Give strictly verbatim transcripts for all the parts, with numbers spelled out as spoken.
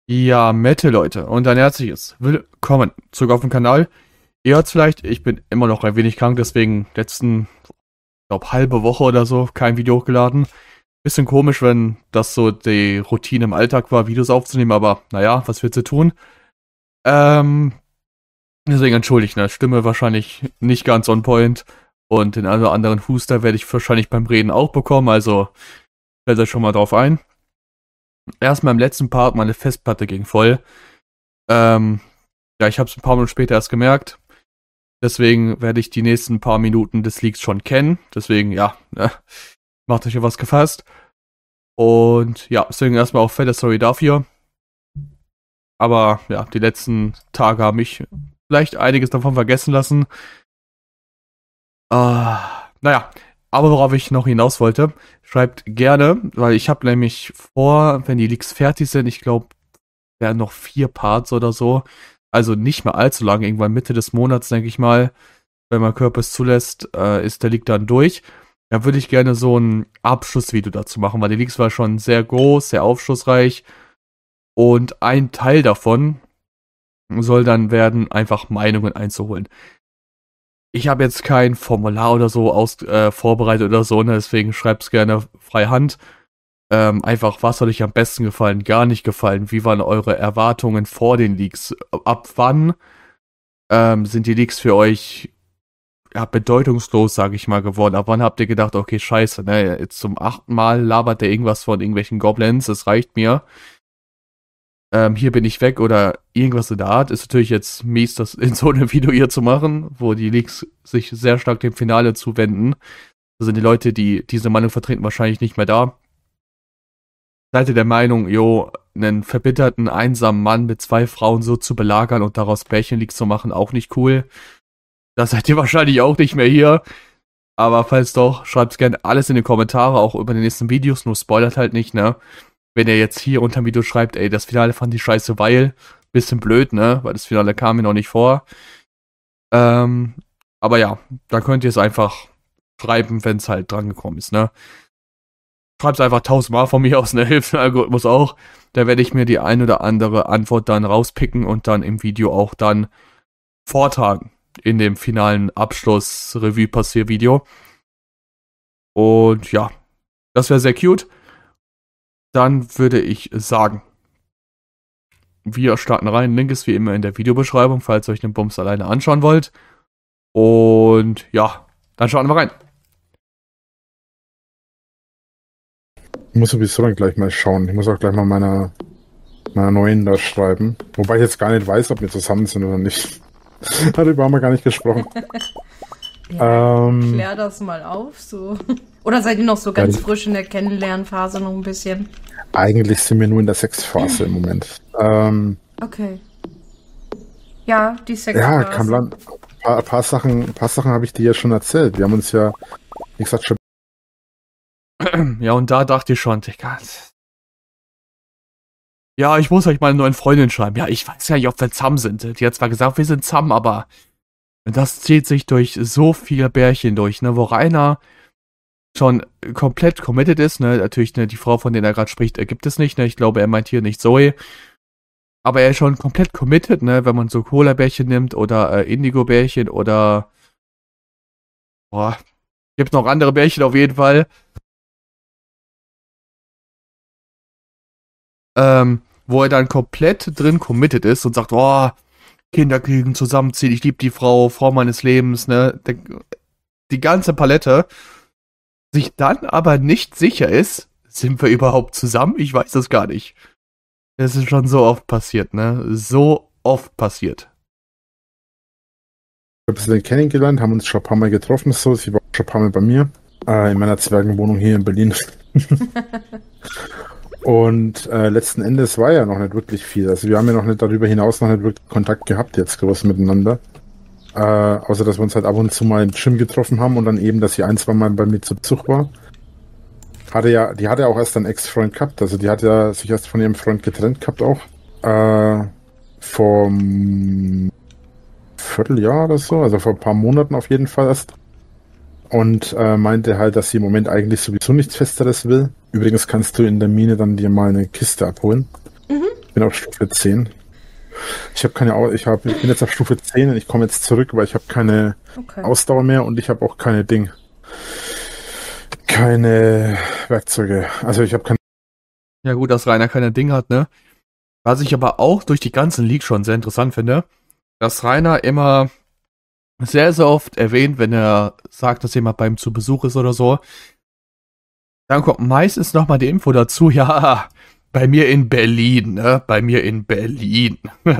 Ja, Mette, Leute, und ein herzliches Willkommen zurück auf dem Kanal. Ihr hört's vielleicht, ich bin immer noch ein wenig krank, deswegen letzten, glaub, halbe Woche oder so kein Video hochgeladen. Bisschen komisch, wenn das so die Routine im Alltag war, Videos aufzunehmen, aber naja, was willst du tun? Ähm, deswegen entschuldigt, ne, Stimme wahrscheinlich nicht ganz on point und den einen oder anderen Huster werde ich wahrscheinlich beim Reden auch bekommen, also fällt euch schon mal drauf ein. Erstmal im letzten Part, meine Festplatte ging voll. Ähm, ja, ich habe es ein paar Minuten später erst gemerkt. Deswegen werde ich die nächsten paar Minuten des Leaks schon kennen. Deswegen, ja, ne, macht euch ja was gefasst. Und ja, deswegen erstmal auch fette Sorry dafür. Aber ja, die letzten Tage haben mich vielleicht einiges davon vergessen lassen. Ah, naja, aber worauf ich noch hinaus wollte, schreibt gerne, weil ich habe nämlich vor, wenn die Leaks fertig sind, ich glaube, werden noch vier Parts oder so, also nicht mehr allzu lang, irgendwann Mitte des Monats, denke ich mal, wenn mein Körper es zulässt, äh, ist der Leak dann durch. Dann würde ich gerne so ein Abschlussvideo dazu machen, weil die Leaks war schon sehr groß, sehr aufschlussreich und ein Teil davon soll dann werden, einfach Meinungen einzuholen. Ich habe jetzt kein Formular oder so aus, äh, vorbereitet oder so, ne? Deswegen schreibt's gerne frei Hand. Ähm, einfach, was soll euch am besten gefallen, gar nicht gefallen? Wie waren eure Erwartungen vor den Leaks? Ab wann ähm, sind die Leaks für euch ja, bedeutungslos, sage ich mal, geworden? Ab wann habt ihr gedacht, okay, scheiße, ne? Jetzt zum achten Mal labert der irgendwas von irgendwelchen Goblins, das reicht mir. Ähm, hier bin ich weg oder irgendwas in der Art. Ist natürlich jetzt mies, das in so einem Video hier zu machen, wo die Leaks sich sehr stark dem Finale zuwenden. Da sind die Leute, die diese Meinung vertreten, wahrscheinlich nicht mehr da. Seid ihr der Meinung, jo, einen verbitterten, einsamen Mann mit zwei Frauen so zu belagern und daraus Pärchenleaks zu machen, auch nicht cool? Da seid ihr wahrscheinlich auch nicht mehr hier. Aber falls doch, schreibt gerne alles in die Kommentare, auch über die nächsten Videos, nur spoilert halt nicht, ne? Wenn ihr jetzt hier unter dem Video schreibt, ey, das Finale fand ich scheiße, weil, bisschen blöd, ne, weil das Finale kam mir noch nicht vor. Ähm, aber ja, da könnt ihr es einfach schreiben, wenn es halt dran gekommen ist, ne. Schreibt's einfach tausendmal von mir aus, ne, hilft der Algorithmus auch. Da werde ich mir die ein oder andere Antwort dann rauspicken und dann im Video auch dann vortragen. In dem finalen Abschluss-Revue-Passier-Video. Und ja, das wäre sehr cute. Dann würde ich sagen, wir starten rein. Link ist wie immer in der Videobeschreibung, falls ihr euch den Bums alleine anschauen wollt. Und ja, dann schauen wir rein. Ich muss sowieso dann gleich mal schauen. Ich muss auch gleich mal meiner, meiner neuen da schreiben. Wobei ich jetzt gar nicht weiß, ob wir zusammen sind oder nicht. Darüber haben wir gar nicht gesprochen. Ja, ähm, klär das mal auf, so. Oder seid ihr noch so ganz Ja, frisch in der Kennenlernphase noch ein bisschen? Eigentlich sind wir nur in der Sexphase im Moment. Ähm, Okay. Ja, die ja, Sexphase. Kamlan, ein paar, paar Sachen, ein paar Sachen habe ich dir ja schon erzählt. Wir haben uns ja, wie gesagt, schon. Ja, und da dachte ich schon, Digga. Ja, ich muss euch meine neuen Freundin schreiben. Ja, ich weiß ja nicht, ob wir zusammen sind. Die hat zwar gesagt, wir sind zusammen, aber das zieht sich durch so viele Bärchen durch, ne, wo Rainer schon komplett committed ist, ne, natürlich, ne, die Frau, von der er gerade spricht, äh, gibt es nicht, ne, ich glaube, er meint hier nicht Zoe, aber er ist schon komplett committed, ne, wenn man so Cola-Bärchen nimmt oder äh, Indigo-Bärchen oder, boah, gibt noch andere Bärchen auf jeden Fall, ähm, wo er dann komplett drin committed ist und sagt, boah, Kinder kriegen, zusammenziehen, ich liebe die Frau, Frau meines Lebens, ne, der, die ganze Palette, sich dann aber nicht sicher ist, sind wir überhaupt zusammen? Ich weiß es gar nicht. Das ist schon so oft passiert, ne? So oft passiert. ein bisschen kennengelernt, haben uns schon ein paar Mal getroffen, so. Sie war schon ein paar Mal bei mir, äh, in meiner Zwergenwohnung hier in Berlin. Und äh, letzten Endes war ja noch nicht wirklich viel. Also wir haben ja noch nicht darüber hinaus noch nicht wirklich Kontakt gehabt jetzt groß miteinander. Äh, außer dass wir uns halt ab und zu mal im Gym getroffen haben und dann eben, dass sie ein, zwei Mal bei mir zu Besuch war. Hatte ja, die hatte auch erst einen Ex-Freund gehabt, also die hat ja sich erst von ihrem Freund getrennt gehabt auch. Äh, vom Vierteljahr oder so, also vor ein paar Monaten auf jeden Fall erst. Und äh, meinte halt, dass sie im Moment eigentlich sowieso nichts Festeres will. Übrigens kannst du in der Mine dann dir mal eine Kiste abholen. Mhm. bin auf Stufe zehn. Ich habe keine, Au- ich, hab, ich bin jetzt auf Stufe zehn und ich komme jetzt zurück, weil ich habe keine Okay. Ausdauer mehr und ich habe auch keine Ding. Keine Werkzeuge. Also ich habe keine. Ja gut, dass Rainer keine Ding hat, ne? Was ich aber auch durch die ganzen Leaks schon sehr interessant finde, dass Rainer immer sehr, sehr oft erwähnt, wenn er sagt, dass jemand bei ihm zu Besuch ist oder so, dann kommt meistens nochmal die Info dazu, ja, bei mir in Berlin, ne? Bei mir in Berlin.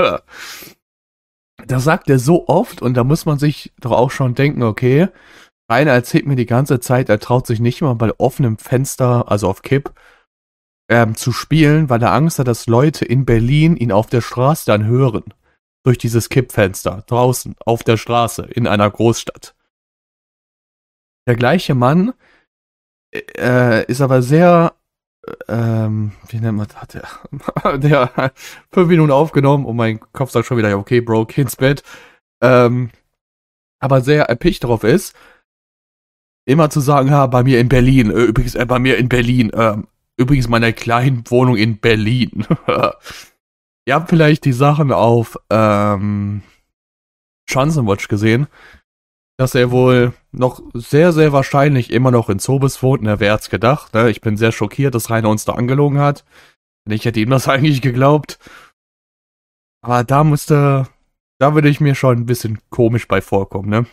Das sagt er so oft und da muss man sich doch auch schon denken, okay, Rainer erzählt mir die ganze Zeit, er traut sich nicht mal bei offenem Fenster, also auf Kipp, ähm, zu spielen, weil er Angst hat, dass Leute in Berlin ihn auf der Straße dann hören. Durch dieses Kippfenster, draußen, auf der Straße, in einer Großstadt. Der gleiche Mann äh, ist aber sehr, ähm, wie nennt man das? Der, der hat fünf Minuten aufgenommen und mein Kopf sagt schon wieder, ja, okay, Bro, geh ins Bett. Ähm, aber sehr erpicht darauf ist, immer zu sagen, ja, bei mir in Berlin, äh, übrigens, äh, bei mir in Berlin, äh, übrigens meine kleinen Wohnung in Berlin. Ihr habt vielleicht die Sachen auf ähm, Schanzenwatch gesehen, dass er wohl noch sehr, sehr wahrscheinlich immer noch in Zobis wohnt. Ne, wer hat's gedacht? Ne? Ich bin sehr schockiert, dass Rainer uns da angelogen hat. Ich hätte ihm das eigentlich geglaubt. Aber da müsste, da würde ich mir schon ein bisschen komisch bei vorkommen, ne?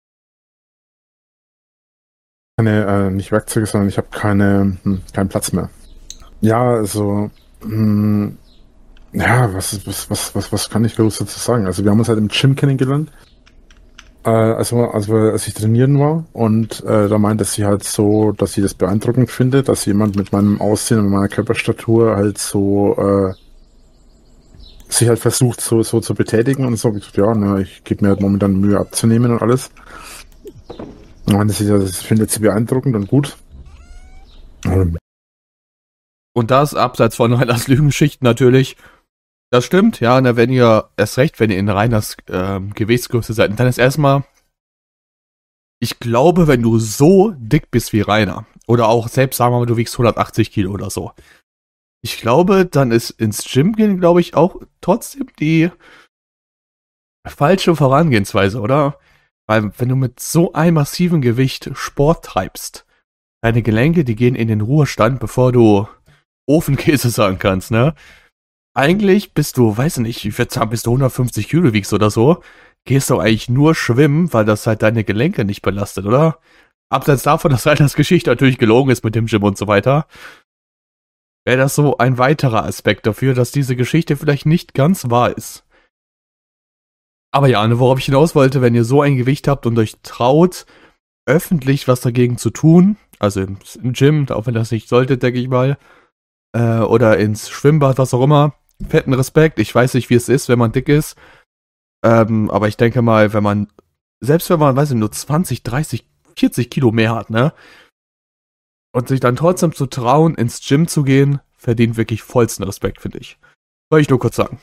keine, äh, nicht Werkzeuge, sondern ich habe keine, hm, keinen Platz mehr. Ja, also, hm, ja, was, was, was, was, was kann ich groß dazu sagen? Also wir haben uns halt im Gym kennengelernt, äh, also, also als ich trainieren war und äh, da meinte sie halt so, dass sie das beeindruckend findet, dass jemand mit meinem Aussehen und meiner Körperstatur halt so äh, sich halt versucht so, so zu betätigen und so. Ich gesagt, ja, ne, ich gebe mir halt momentan Mühe abzunehmen und alles. Und meinte sie, das findet sie beeindruckend und gut. Ähm, Und das abseits von Rainers Lügenschichten natürlich. Das stimmt, ja, ne, wenn ihr, erst recht, wenn ihr in Rainers ähm, Gewichtsgröße seid, dann ist erstmal, ich glaube, wenn du so dick bist wie Rainer, oder auch selbst sagen wir mal, du wiegst hundertachtzig Kilo oder so, ich glaube, dann ist ins Gym gehen, glaube ich, auch trotzdem die falsche Vorangehensweise, oder? Weil wenn du mit so einem massiven Gewicht Sport treibst, deine Gelenke, die gehen in den Ruhestand, bevor du Ofenkäse sagen kannst, ne? Eigentlich bist du, weiß nicht, ich würde sagen, bis du hundertfünfzig Kilo wiegst oder so, gehst du eigentlich nur schwimmen, weil das halt deine Gelenke nicht belastet, oder? Abseits davon, dass halt das Geschichte natürlich gelogen ist mit dem Gym und so weiter, wäre das so ein weiterer Aspekt dafür, dass diese Geschichte vielleicht nicht ganz wahr ist. Aber ja, ne, worauf ich hinaus wollte, wenn ihr so ein Gewicht habt und euch traut, öffentlich was dagegen zu tun, also im, im Gym, auch wenn das nicht solltet, denke ich mal, äh, oder ins Schwimmbad, was auch immer, fetten Respekt. Ich weiß nicht, wie es ist, wenn man dick ist, ähm, aber ich denke mal, wenn man, selbst wenn man, weiß ich, nur zwanzig, dreißig, vierzig Kilo mehr hat, ne, und sich dann trotzdem zu trauen, ins Gym zu gehen, verdient wirklich vollsten Respekt, finde ich. Soll ich nur kurz sagen.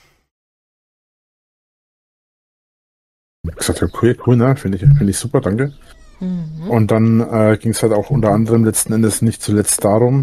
Ich gesagt, ja, cool, cool, ne? Finde ich, finde ich super, danke. Mhm. Und dann äh, ging es halt auch unter anderem letzten Endes nicht zuletzt darum,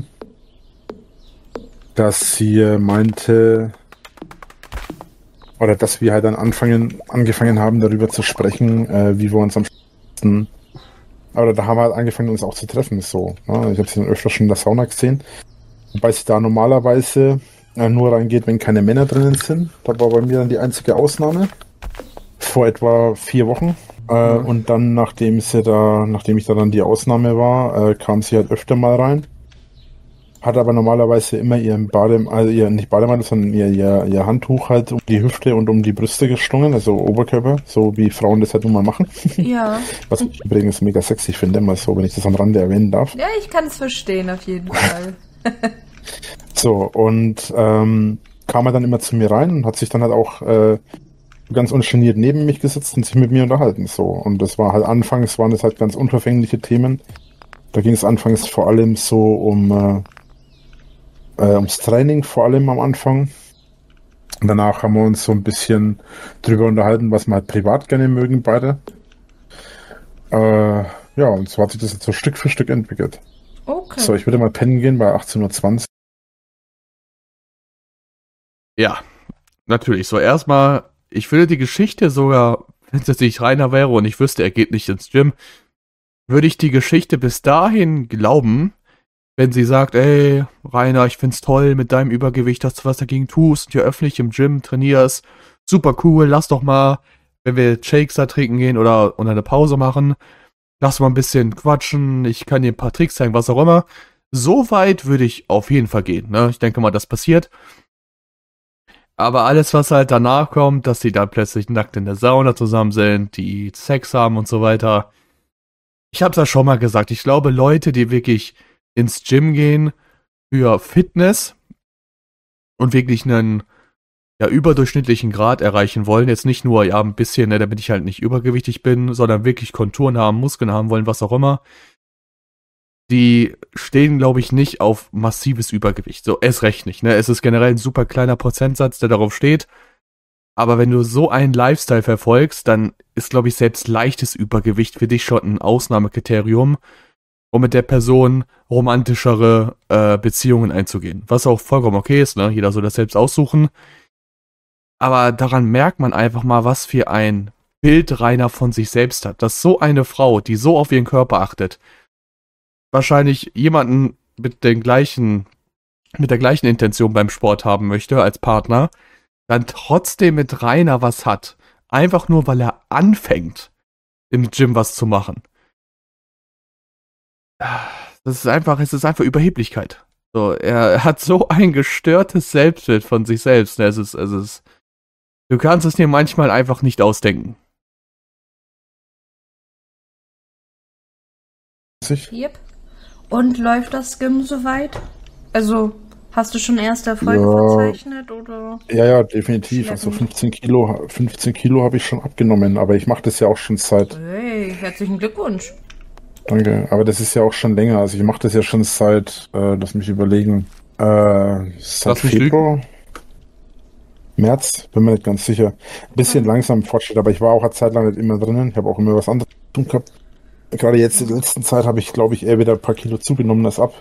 dass sie äh, meinte, oder dass wir halt dann anfangen, angefangen haben, darüber zu sprechen, äh, wie wir uns am besten, aber da haben wir halt angefangen, uns auch zu treffen, so. Ne? Ich habe sie dann öfter schon in der Sauna gesehen, wobei sie da normalerweise äh, nur reingeht, wenn keine Männer drinnen sind. Da war bei mir dann die einzige Ausnahme. Vor etwa vier Wochen. Äh, Mhm. Und dann, nachdem sie da, nachdem ich da dann die Ausnahme war, äh, kam sie halt öfter mal rein. Hat aber normalerweise immer ihren Badem, also ihr, nicht Bademantel, sondern ihr, ihr, ihr Handtuch halt um die Hüfte und um die Brüste geschlungen, also Oberkörper, so wie Frauen das halt nun mal machen. Ja. Was ich übrigens mega sexy finde, mal so, wenn ich das am Rande erwähnen darf. Ja, ich kann es verstehen, auf jeden Fall. So, und ähm, kam er dann immer zu mir rein und hat sich dann halt auch äh, ganz ungeniert neben mich gesetzt und sich mit mir unterhalten. So. Und das war halt anfangs, waren das halt ganz unverfängliche Themen. Da ging es anfangs vor allem so um äh, äh, ums Training, vor allem am Anfang. Und danach haben wir uns so ein bisschen drüber unterhalten, was wir halt privat gerne mögen, beide. Äh, ja, und so hat sich das jetzt so Stück für Stück entwickelt. Okay. So, ich würde mal pennen gehen bei achtzehn Uhr zwanzig. Ja, natürlich. So erstmal, ich würde die Geschichte sogar, wenn es jetzt nicht Rainer wäre und ich wüsste, er geht nicht ins Gym, würde ich die Geschichte bis dahin glauben, wenn sie sagt, ey, Rainer, ich find's toll mit deinem Übergewicht, dass du was dagegen tust und hier öffentlich im Gym trainierst. Super cool, lass doch mal, wenn wir Shakes da trinken gehen oder, oder eine Pause machen, lass mal ein bisschen quatschen, ich kann dir ein paar Tricks zeigen, was auch immer. So weit würde ich auf jeden Fall gehen, ne? Ich denke mal, das passiert. Aber alles, was halt danach kommt, dass die dann plötzlich nackt in der Sauna zusammen sind, die Sex haben und so weiter. Ich hab's ja schon mal gesagt, ich glaube, Leute, die wirklich ins Gym gehen für Fitness und wirklich einen ja, überdurchschnittlichen Grad erreichen wollen, jetzt nicht nur, ja, ein bisschen, ne, damit ich halt nicht übergewichtig bin, sondern wirklich Konturen haben, Muskeln haben wollen, was auch immer, die stehen, glaube ich, nicht auf massives Übergewicht. So, erst recht nicht, ne? Es ist generell ein super kleiner Prozentsatz, der darauf steht. Aber wenn du so einen Lifestyle verfolgst, dann ist, glaube ich, selbst leichtes Übergewicht für dich schon ein Ausnahmekriterium, um mit der Person romantischere äh, Beziehungen einzugehen. Was auch vollkommen okay ist, ne? Jeder soll das selbst aussuchen. Aber daran merkt man einfach mal, was für ein Bild Rainer von sich selbst hat. Dass so eine Frau, die so auf ihren Körper achtet, wahrscheinlich jemanden mit den gleichen, mit der gleichen Intention beim Sport haben möchte als Partner, dann trotzdem mit Rainer was hat. Einfach nur, weil er anfängt, im Gym was zu machen. Das ist einfach, es ist einfach Überheblichkeit. So, er hat so ein gestörtes Selbstbild von sich selbst. Es ist, es ist, du kannst es dir manchmal einfach nicht ausdenken. Yep. Und läuft das Gym soweit? Also, hast du schon erste Erfolge Ja. verzeichnet, oder? Ja, ja, definitiv. Schleppend. Also fünfzehn Kilo, fünfzehn Kilo habe ich schon abgenommen, aber ich mache das ja auch schon seit, Hey, herzlichen Glückwunsch. danke, aber das ist ja auch schon länger. Also ich mache das ja schon seit, äh, lass mich überlegen, äh, seit Lass mich Februar, März, bin mir nicht ganz sicher. Ein bisschen langsam im Fortschritt, aber ich war auch eine Zeit lang nicht immer drinnen. Ich habe auch immer was anderes zu tun gehabt. Gerade jetzt in der letzten Zeit habe ich, glaube ich, eher wieder ein paar Kilo zugenommen als ab.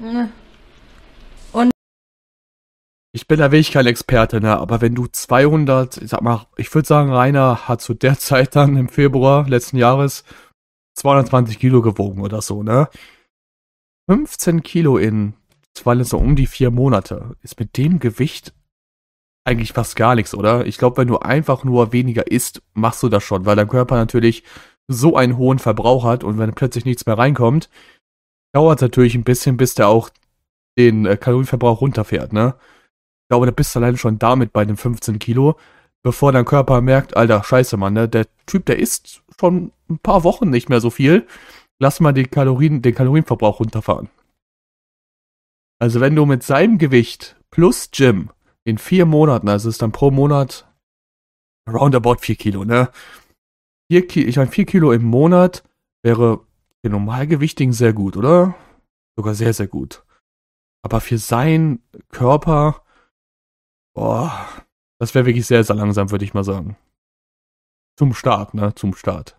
Ich bin da wirklich kein Experte, ne, aber wenn du zweihundert, ich sag mal, ich würde sagen, Rainer hat zu der Zeit dann im Februar letzten Jahres zweihundertzwanzig Kilo gewogen oder so, ne? fünfzehn Kilo in, das waren so um die vier Monate, ist mit dem Gewicht eigentlich fast gar nichts, oder? Ich glaube, wenn du einfach nur weniger isst, machst du das schon, weil dein Körper natürlich so einen hohen Verbrauch hat und wenn plötzlich nichts mehr reinkommt, dauert es natürlich ein bisschen, bis der auch den äh, Kalorienverbrauch runterfährt, ne? Ich glaube, da bist du allein schon damit bei den fünfzehn Kilo, bevor dein Körper merkt, Alter, scheiße, Mann, ne? Der Typ, der isst schon ein paar Wochen nicht mehr so viel. Lass mal die Kalorien, den Kalorienverbrauch runterfahren. Also wenn du mit seinem Gewicht plus Gym in vier Monaten, also ist dann pro Monat roundabout vier Kilo, ne? Vier Ki- ich meine, vier Kilo im Monat wäre für Normalgewichtigen sehr gut, oder? Sogar sehr, sehr gut. Aber für seinen Körper, boah, das wäre wirklich sehr, sehr langsam, würde ich mal sagen. Zum Start, ne? Zum Start.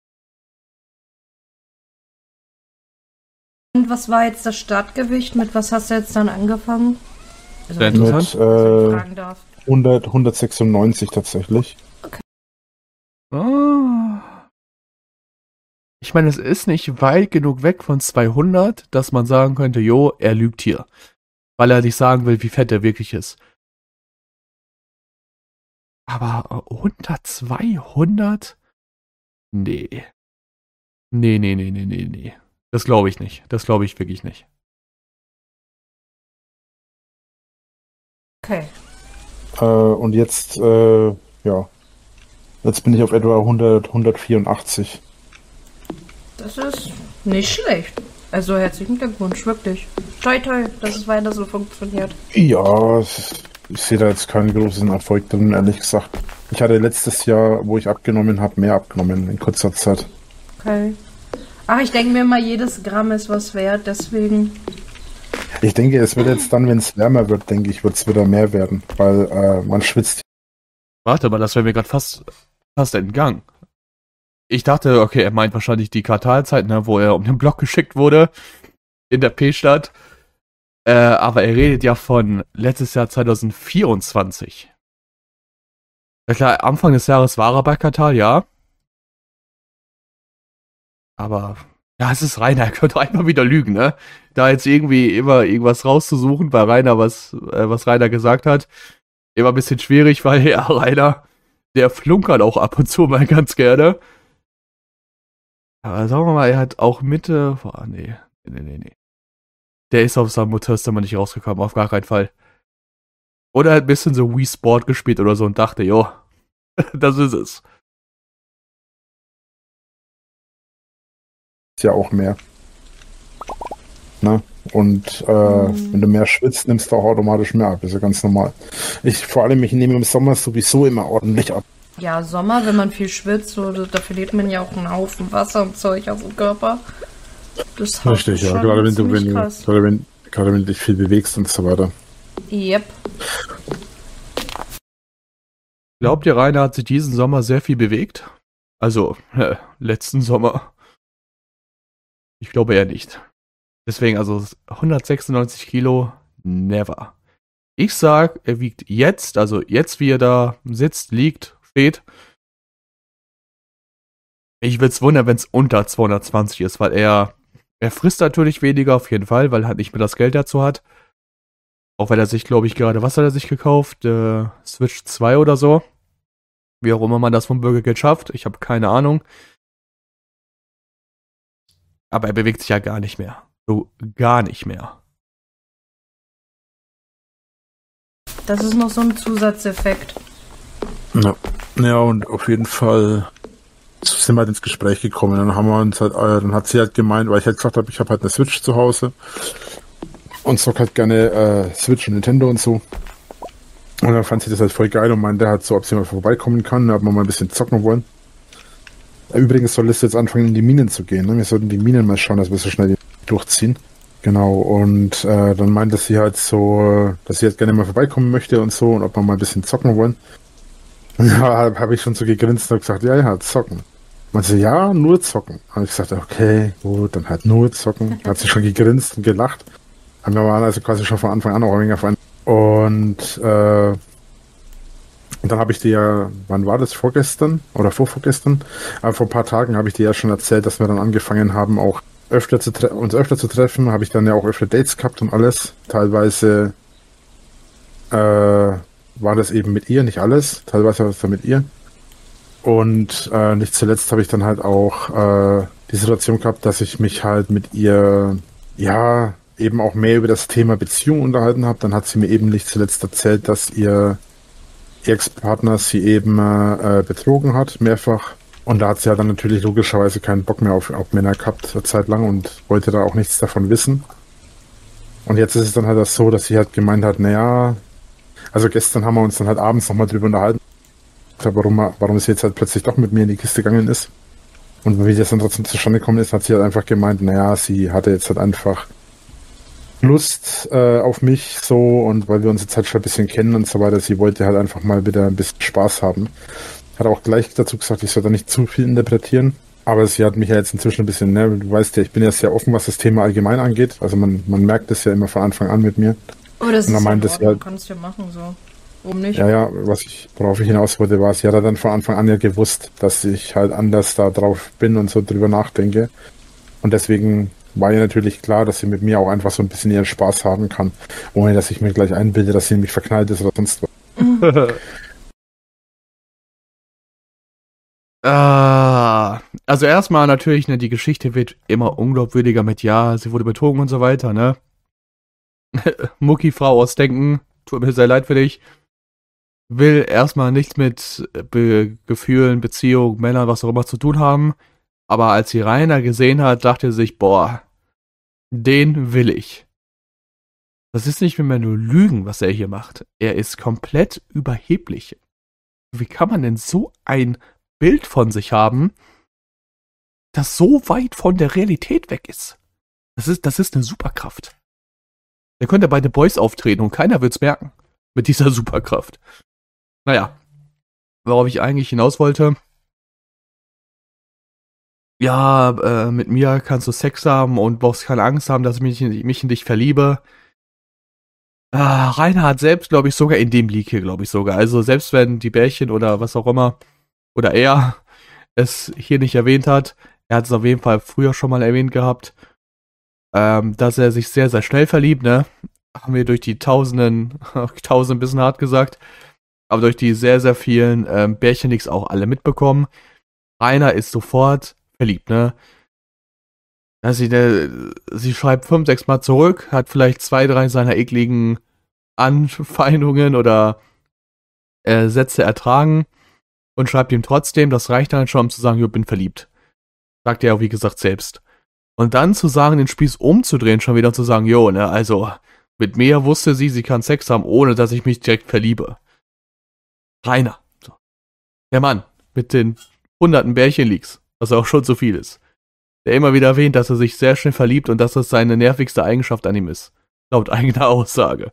Und was war jetzt das Startgewicht? Mit was hast du jetzt dann angefangen? Also, Sehr wenn ich interessant. Mit äh, fragen darf. hundert, hundertsechsundneunzig tatsächlich. Ah. Ich meine, es ist nicht weit genug weg von zweihundert, dass man sagen könnte, jo, er lügt hier. Weil er nicht sagen will, wie fett er wirklich ist. Aber unter zweihundert? Nee. Nee, nee, nee, nee, nee, nee. Das glaube ich nicht. Das glaube ich wirklich nicht. Okay. Äh, und jetzt, äh, ja, jetzt bin ich auf etwa hundert, hundertvierundachtzig. Das ist nicht schlecht. Also herzlichen Glückwunsch, wirklich. Toi toi, dass es weiter so funktioniert. Ja, es- ich sehe da jetzt keinen großen Erfolg drin, ehrlich gesagt. Ich hatte letztes Jahr, wo ich abgenommen habe, mehr abgenommen in kurzer Zeit. Okay. Ach, ich denke mir mal, jedes Gramm ist was wert, deswegen. Ich denke, es wird jetzt dann, wenn es wärmer wird, denke ich, wird es wieder mehr werden, weil äh, man schwitzt. Warte mal, das wäre mir gerade fast, fast entgangen. Ich dachte, okay, er meint wahrscheinlich die Quartalzeit, ne, wo er um den Block geschickt wurde in der P-Stadt. Äh, aber er redet ja von letztes Jahr zwanzig vierundzwanzig. Ja klar, Anfang des Jahres war er bei Katar, ja. Aber, ja, es ist Rainer, er könnte einfach wieder lügen, ne? Da jetzt irgendwie immer irgendwas rauszusuchen, weil Rainer was, äh, was Rainer gesagt hat, immer ein bisschen schwierig, weil ja, Rainer, der flunkert auch ab und zu mal ganz gerne. Aber sagen wir mal, er hat auch Mitte, boah, nee, nee, nee, nee. Der ist auf seinem Hotelzimmer nicht rausgekommen, auf gar keinen Fall. Oder er hat ein bisschen so Wii Sport gespielt oder so und dachte, jo, das ist es. Ist ja auch mehr. Ne? Und äh, Mhm. wenn du mehr schwitzt, nimmst du auch automatisch mehr ab. Ist ja ganz normal. Ich vor allem, ich nehme im Sommer sowieso immer ordentlich ab. Ja, Sommer, wenn man viel schwitzt, so, da da verliert man ja auch einen Haufen Wasser und Zeug aus dem Körper. Das haut Richtig, ja. schon Gerade wenn du, ziemlich wenn, krass. gerade wenn, gerade wenn du dich viel bewegst und so weiter. Yep. Glaubt ihr, Rainer hat sich diesen Sommer sehr viel bewegt? Also, äh, letzten Sommer. Ich glaube eher nicht. Deswegen, also hundertsechsundneunzig Kilo, never. Ich sag, er wiegt jetzt, also jetzt, wie er da sitzt, liegt, steht. Ich würde es wundern, wenn es unter zweihundertzwanzig ist, weil er, er frisst natürlich weniger auf jeden Fall, weil er halt nicht mehr das Geld dazu hat. Auch wenn er sich, glaube ich, gerade, was hat er sich gekauft? Äh, Switch zwei oder so. Wie auch immer man das vom Bürgergeld schafft. Ich habe keine Ahnung. Aber er bewegt sich ja gar nicht mehr. So gar nicht mehr. Das ist noch so ein Zusatzeffekt. Ja. Ja, und auf jeden Fall sind wir halt ins Gespräch gekommen. Dann haben wir uns halt, äh, dann hat sie halt gemeint, weil ich halt gesagt habe, ich habe halt eine Switch zu Hause und zock halt gerne äh, Switch und Nintendo und so. Und dann fand sie das halt voll geil und meinte halt so, ob sie mal vorbeikommen kann, ob wir mal ein bisschen zocken wollen. Übrigens soll es jetzt anfangen, in die Minen zu gehen. Ne? Wir sollten die Minen mal schauen, dass wir so schnell durchziehen. Genau, und äh, dann meinte sie halt so, dass sie jetzt gerne mal vorbeikommen möchte und so und ob wir mal ein bisschen zocken wollen. Und da habe hab ich schon so gegrinst und gesagt, ja, ja, zocken. Und sie, ja, nur zocken. Und ich gesagt, okay, gut, dann halt nur zocken. Da hat sie schon gegrinst und gelacht. Und wir waren also quasi schon von Anfang an auch ein wenig auf einen. Und, äh, und dann habe ich dir ja, wann war das, vorgestern oder vorvorgestern? Aber vor ein paar Tagen habe ich dir ja schon erzählt, dass wir dann angefangen haben, auch öfter zu tre- uns öfter zu treffen. Habe ich dann ja auch öfter Dates gehabt und alles. Teilweise äh, war das eben mit ihr, nicht alles. Teilweise war das dann mit ihr. Und äh, nicht zuletzt habe ich dann halt auch äh, die Situation gehabt, dass ich mich halt mit ihr, ja, eben auch mehr über das Thema Beziehung unterhalten habe. Dann hat sie mir eben nicht zuletzt erzählt, dass ihr Ex-Partner sie eben äh, betrogen hat, mehrfach. Und da hat sie ja dann natürlich logischerweise keinen Bock mehr auf, auf Männer gehabt, eine Zeit lang, und wollte da auch nichts davon wissen. Und jetzt ist es dann halt das so, dass sie halt gemeint hat, naja, also gestern haben wir uns dann halt abends nochmal drüber unterhalten, warum, warum sie jetzt halt plötzlich doch mit mir in die Kiste gegangen ist. Und wie das dann trotzdem zustande gekommen ist, hat sie halt einfach gemeint, naja, sie hatte jetzt halt einfach Lust äh, auf mich so, und weil wir uns jetzt halt schon ein bisschen kennen und so weiter, sie wollte halt einfach mal wieder ein bisschen Spaß haben. Hat auch gleich dazu gesagt, ich soll da nicht zu viel interpretieren. Aber sie hat mich ja jetzt inzwischen ein bisschen, ne, du weißt ja, ich bin ja sehr offen, was das Thema allgemein angeht. Also man, man merkt das ja immer von Anfang an mit mir. Oh, das Und dann ist ja in meinte sie Ordnung, halt, kannst du ja machen, so. Warum nicht? ja, ja, was ich, worauf ich hinaus wollte, war, sie hat dann von Anfang an ja gewusst, dass ich halt anders da drauf bin und so drüber nachdenke. Und deswegen war ihr natürlich klar, dass sie mit mir auch einfach so ein bisschen ihren Spaß haben kann, ohne dass ich mir gleich einbilde, dass sie in mich verknallt ist oder sonst was. Ah, also erstmal natürlich, ne, die Geschichte wird immer unglaubwürdiger mit, ja, sie wurde betrogen und so weiter, ne? Mucki-Frau aus Denken, tut mir sehr leid für dich. Will erstmal nichts mit Be- Gefühlen, Beziehungen, Männern, was auch immer zu tun haben. Aber als sie Rainer gesehen hat, dachte sie sich, boah, den will ich. Das ist nicht mehr nur Lügen, was er hier macht. Er ist komplett überheblich. Wie kann man denn so ein Bild von sich haben, das so weit von der Realität weg ist? Das ist, das ist eine Superkraft. Der könnte bei The Boys auftreten und keiner wird's merken. Mit dieser Superkraft. Naja, worauf ich eigentlich hinaus wollte. Ja, äh, mit mir kannst du Sex haben und brauchst keine Angst haben, dass ich mich in, mich in dich verliebe. Ah, Rainer hat selbst, glaube ich, sogar in dem Leak hier, glaube ich sogar. Also selbst wenn die Bärchen oder was auch immer, oder er es hier nicht erwähnt hat, er hat es auf jeden Fall früher schon mal erwähnt gehabt, ähm, dass er sich sehr, sehr schnell verliebt, ne? Haben wir durch die Tausenden, Tausend ein bisschen hart gesagt, aber durch die sehr, sehr vielen ähm, Bärchenleaks auch alle mitbekommen. Rainer ist sofort verliebt, ne? Also sie, ne, sie schreibt fünf, sechs Mal zurück, hat vielleicht zwei, drei seiner ekligen Anfeindungen oder äh, Sätze ertragen und schreibt ihm trotzdem, das reicht dann schon, um zu sagen, ich bin verliebt. Sagt er auch, wie gesagt, selbst. Und dann zu sagen, den Spieß umzudrehen, schon wieder zu sagen, jo, ne, also, mit mir wusste sie, sie kann Sex haben, ohne dass ich mich direkt verliebe. Rainer. So. Der Mann mit den hunderten Bärchenleaks, was auch schon zu viel ist. Der immer wieder erwähnt, dass er sich sehr schnell verliebt und dass das seine nervigste Eigenschaft an ihm ist. Laut eigener Aussage.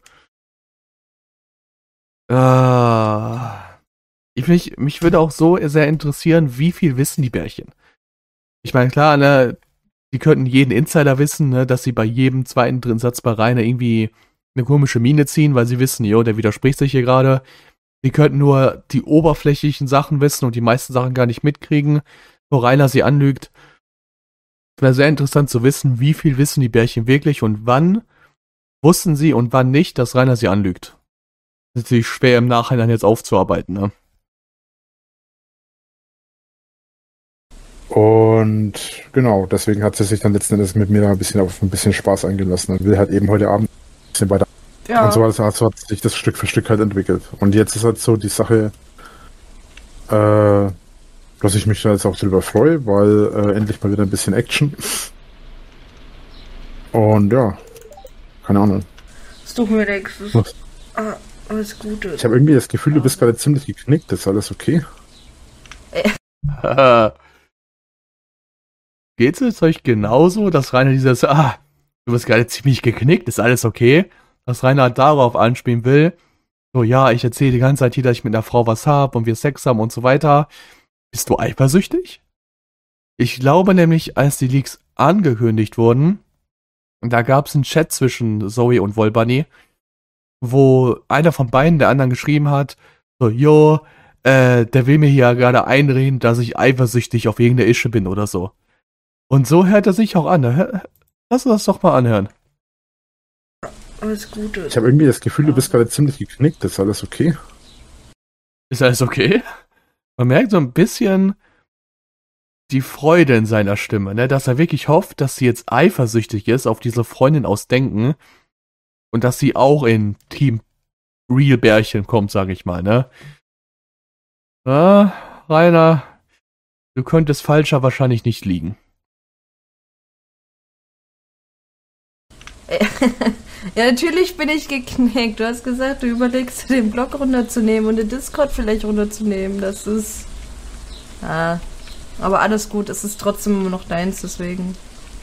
Ah. Ich, mich, mich würde auch so sehr interessieren, wie viel wissen die Bärchen? Ich meine, klar, ne, die könnten jeden Insider wissen, ne, dass sie bei jedem zweiten, dritten Satz bei Rainer irgendwie eine komische Miene ziehen, weil sie wissen, jo, der widerspricht sich hier gerade. Die könnten nur die oberflächlichen Sachen wissen und die meisten Sachen gar nicht mitkriegen, wo Rainer sie anlügt. Es wäre sehr interessant zu wissen, wie viel wissen die Bärchen wirklich und wann wussten sie und wann nicht, dass Rainer sie anlügt. Das ist natürlich schwer im Nachhinein jetzt aufzuarbeiten, ne? Und genau, deswegen hat sie sich dann letzten Endes mit mir ein bisschen auf ein bisschen Spaß eingelassen und will halt eben heute Abend ein bisschen weiter. Ja. Und so, also, so hat sich das Stück für Stück halt entwickelt. Und jetzt ist halt so die Sache, äh, dass ich mich da jetzt auch drüber freue, weil äh, endlich mal wieder ein bisschen Action. Und ja, keine Ahnung. Es tut mir nichts. Was? Ah, alles Gute. Ich habe irgendwie das Gefühl, du bist gerade ziemlich geknickt. Ist alles okay? Geht's jetzt euch genauso, dass Rainer dieses, ah, du bist gerade ziemlich geknickt, ist alles okay? Dass Rainer darauf anspielen will, so, ja, ich erzähle die ganze Zeit hier, dass ich mit einer Frau was hab und wir Sex haben und so weiter. Bist du eifersüchtig? Ich glaube nämlich, als die Leaks angekündigt wurden, da gab's einen Chat zwischen Zoe und Wolbunny, wo einer von beiden der anderen geschrieben hat, so, jo, äh, der will mir hier gerade einreden, dass ich eifersüchtig auf irgendeine Ische bin oder so. Und so hört er sich auch an. Ne? Lass uns das doch mal anhören. Alles Gute. Ich habe irgendwie das Gefühl, du bist gerade ziemlich geknickt. Ist alles okay? Ist alles okay? Man merkt so ein bisschen die Freude in seiner Stimme, ne? Dass er wirklich hofft, dass sie jetzt eifersüchtig ist auf diese Freundin aus Denken und dass sie auch in Team Real Bärchen kommt, sag ich mal, ne? Ah, Rainer, du könntest falscher wahrscheinlich nicht liegen. Ja, natürlich bin ich geknickt. Du hast gesagt, du überlegst, den Blog runterzunehmen und den Discord vielleicht runterzunehmen. Das ist... Ah, aber alles gut. Es ist trotzdem immer noch deins, deswegen.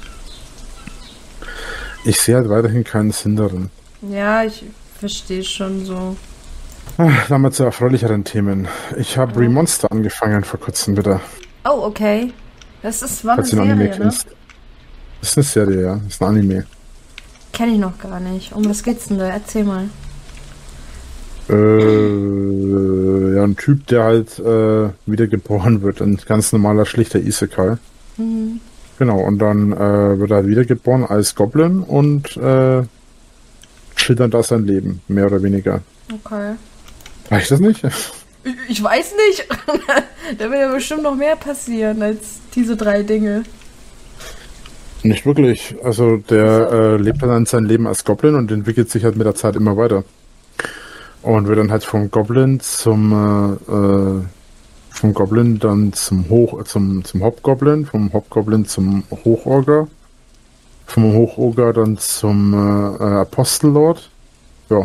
Ich sehe halt weiterhin keinen Sinn darin. Ja, ich verstehe schon so. Ach, dann mal zu erfreulicheren Themen. Ich habe Remonster angefangen vor kurzem wieder. Oh, okay. Das ist war eine Falls du ein Anime Serie, ne? kennst. Das ist eine Serie, ja. Das ist ein Anime. Kenn ich noch gar nicht. Um was geht's denn da? Erzähl mal. Äh, ja, ein Typ, der halt äh, wiedergeboren wird. Ein ganz normaler, schlichter Isekai. Mhm. Genau, und dann äh, wird er halt wiedergeboren als Goblin und äh, schildert da sein Leben, mehr oder weniger. Okay. Reicht das nicht? Ich, ich weiß nicht. Da wird ja bestimmt noch mehr passieren als diese drei Dinge. Nicht wirklich. Also der äh, lebt dann sein Leben als Goblin und entwickelt sich halt mit der Zeit immer weiter. Und wird dann halt vom Goblin zum äh, äh, vom Goblin dann zum Hoch zum zum Hobgoblin, vom Hobgoblin zum Hochorger, vom Hochorger dann zum äh, äh, Apostellord. Ja.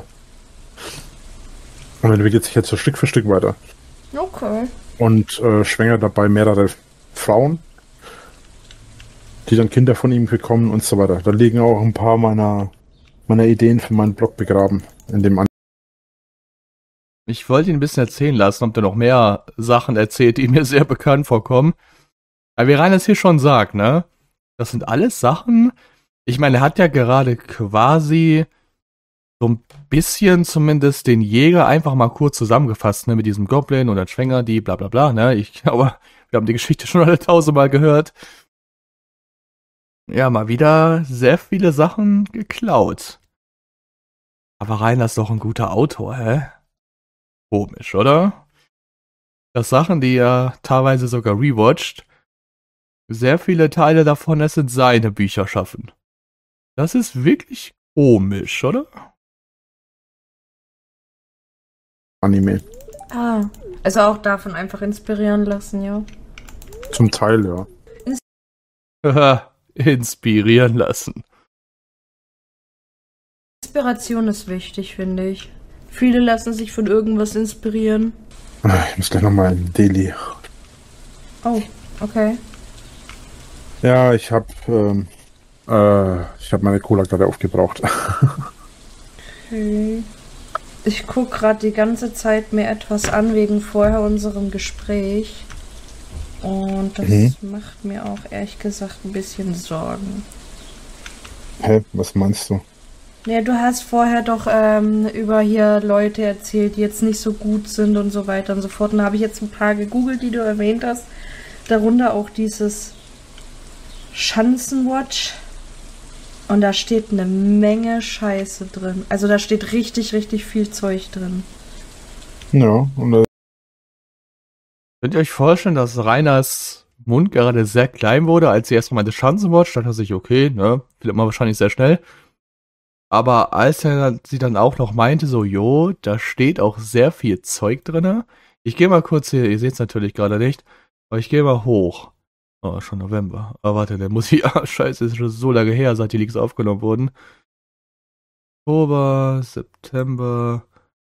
Und entwickelt sich jetzt so Stück für Stück weiter. Okay. Und äh, schwängert dabei mehrere Frauen, die dann Kinder von ihm bekommen und so weiter. Da liegen auch ein paar meiner meiner Ideen für meinen Blog begraben in dem An Ich wollte ihn ein bisschen erzählen lassen, ob er noch mehr Sachen erzählt, die mir sehr bekannt vorkommen. Aber wie Rainer es hier schon sagt, ne? Das sind alles Sachen. Ich meine, er hat ja gerade quasi so ein bisschen zumindest den Jäger einfach mal kurz zusammengefasst, ne, mit diesem Goblin und der Schwänger, die bla bla bla, ne, ich glaube, wir haben die Geschichte schon alle tausendmal gehört. Ja, mal wieder sehr viele Sachen geklaut. Aber Rainer ist doch ein guter Autor, hä? Komisch, oder? Dass Sachen, die er teilweise sogar rewatcht, sehr viele Teile davon es in seine Bücher schaffen. Das ist wirklich komisch, oder? Anime. Ah, also auch davon einfach inspirieren lassen, ja. Zum Teil, ja. Haha, inspirieren lassen. Inspiration ist wichtig, finde ich. Viele lassen sich von irgendwas inspirieren. Ich muss gleich nochmal in Delhi. Oh, okay. Ja, ich habe ähm, äh, ich habe meine Cola gerade aufgebraucht. Okay. Ich gucke gerade die ganze Zeit mir etwas an wegen vorher unserem Gespräch. Und das Mhm. macht mir auch ehrlich gesagt ein bisschen Sorgen. Hä, was meinst du? Ja, du hast vorher doch ähm, über hier Leute erzählt, die jetzt nicht so gut sind und so weiter und so fort. Und da habe ich jetzt ein paar gegoogelt, die du erwähnt hast. Darunter auch dieses Schanzenwatch. Und da steht eine Menge Scheiße drin. Also da steht richtig, richtig viel Zeug drin. Ja, und äh, Könnt ihr euch vorstellen, dass Rainers Mund gerade sehr klein wurde, als sie erstmal meinte Schanzenwatch, dachte er sich, okay, ne, findet man wahrscheinlich sehr schnell. Aber als er dann, sie dann auch noch meinte, so, jo, da steht auch sehr viel Zeug drinne. Ich gehe mal kurz hier, ihr seht es natürlich gerade nicht, aber ich gehe mal hoch. Oh, schon November. Aber warte, der muss ich, ah, scheiße, ist schon so lange her, seit die Leaks aufgenommen wurden. Oktober, September,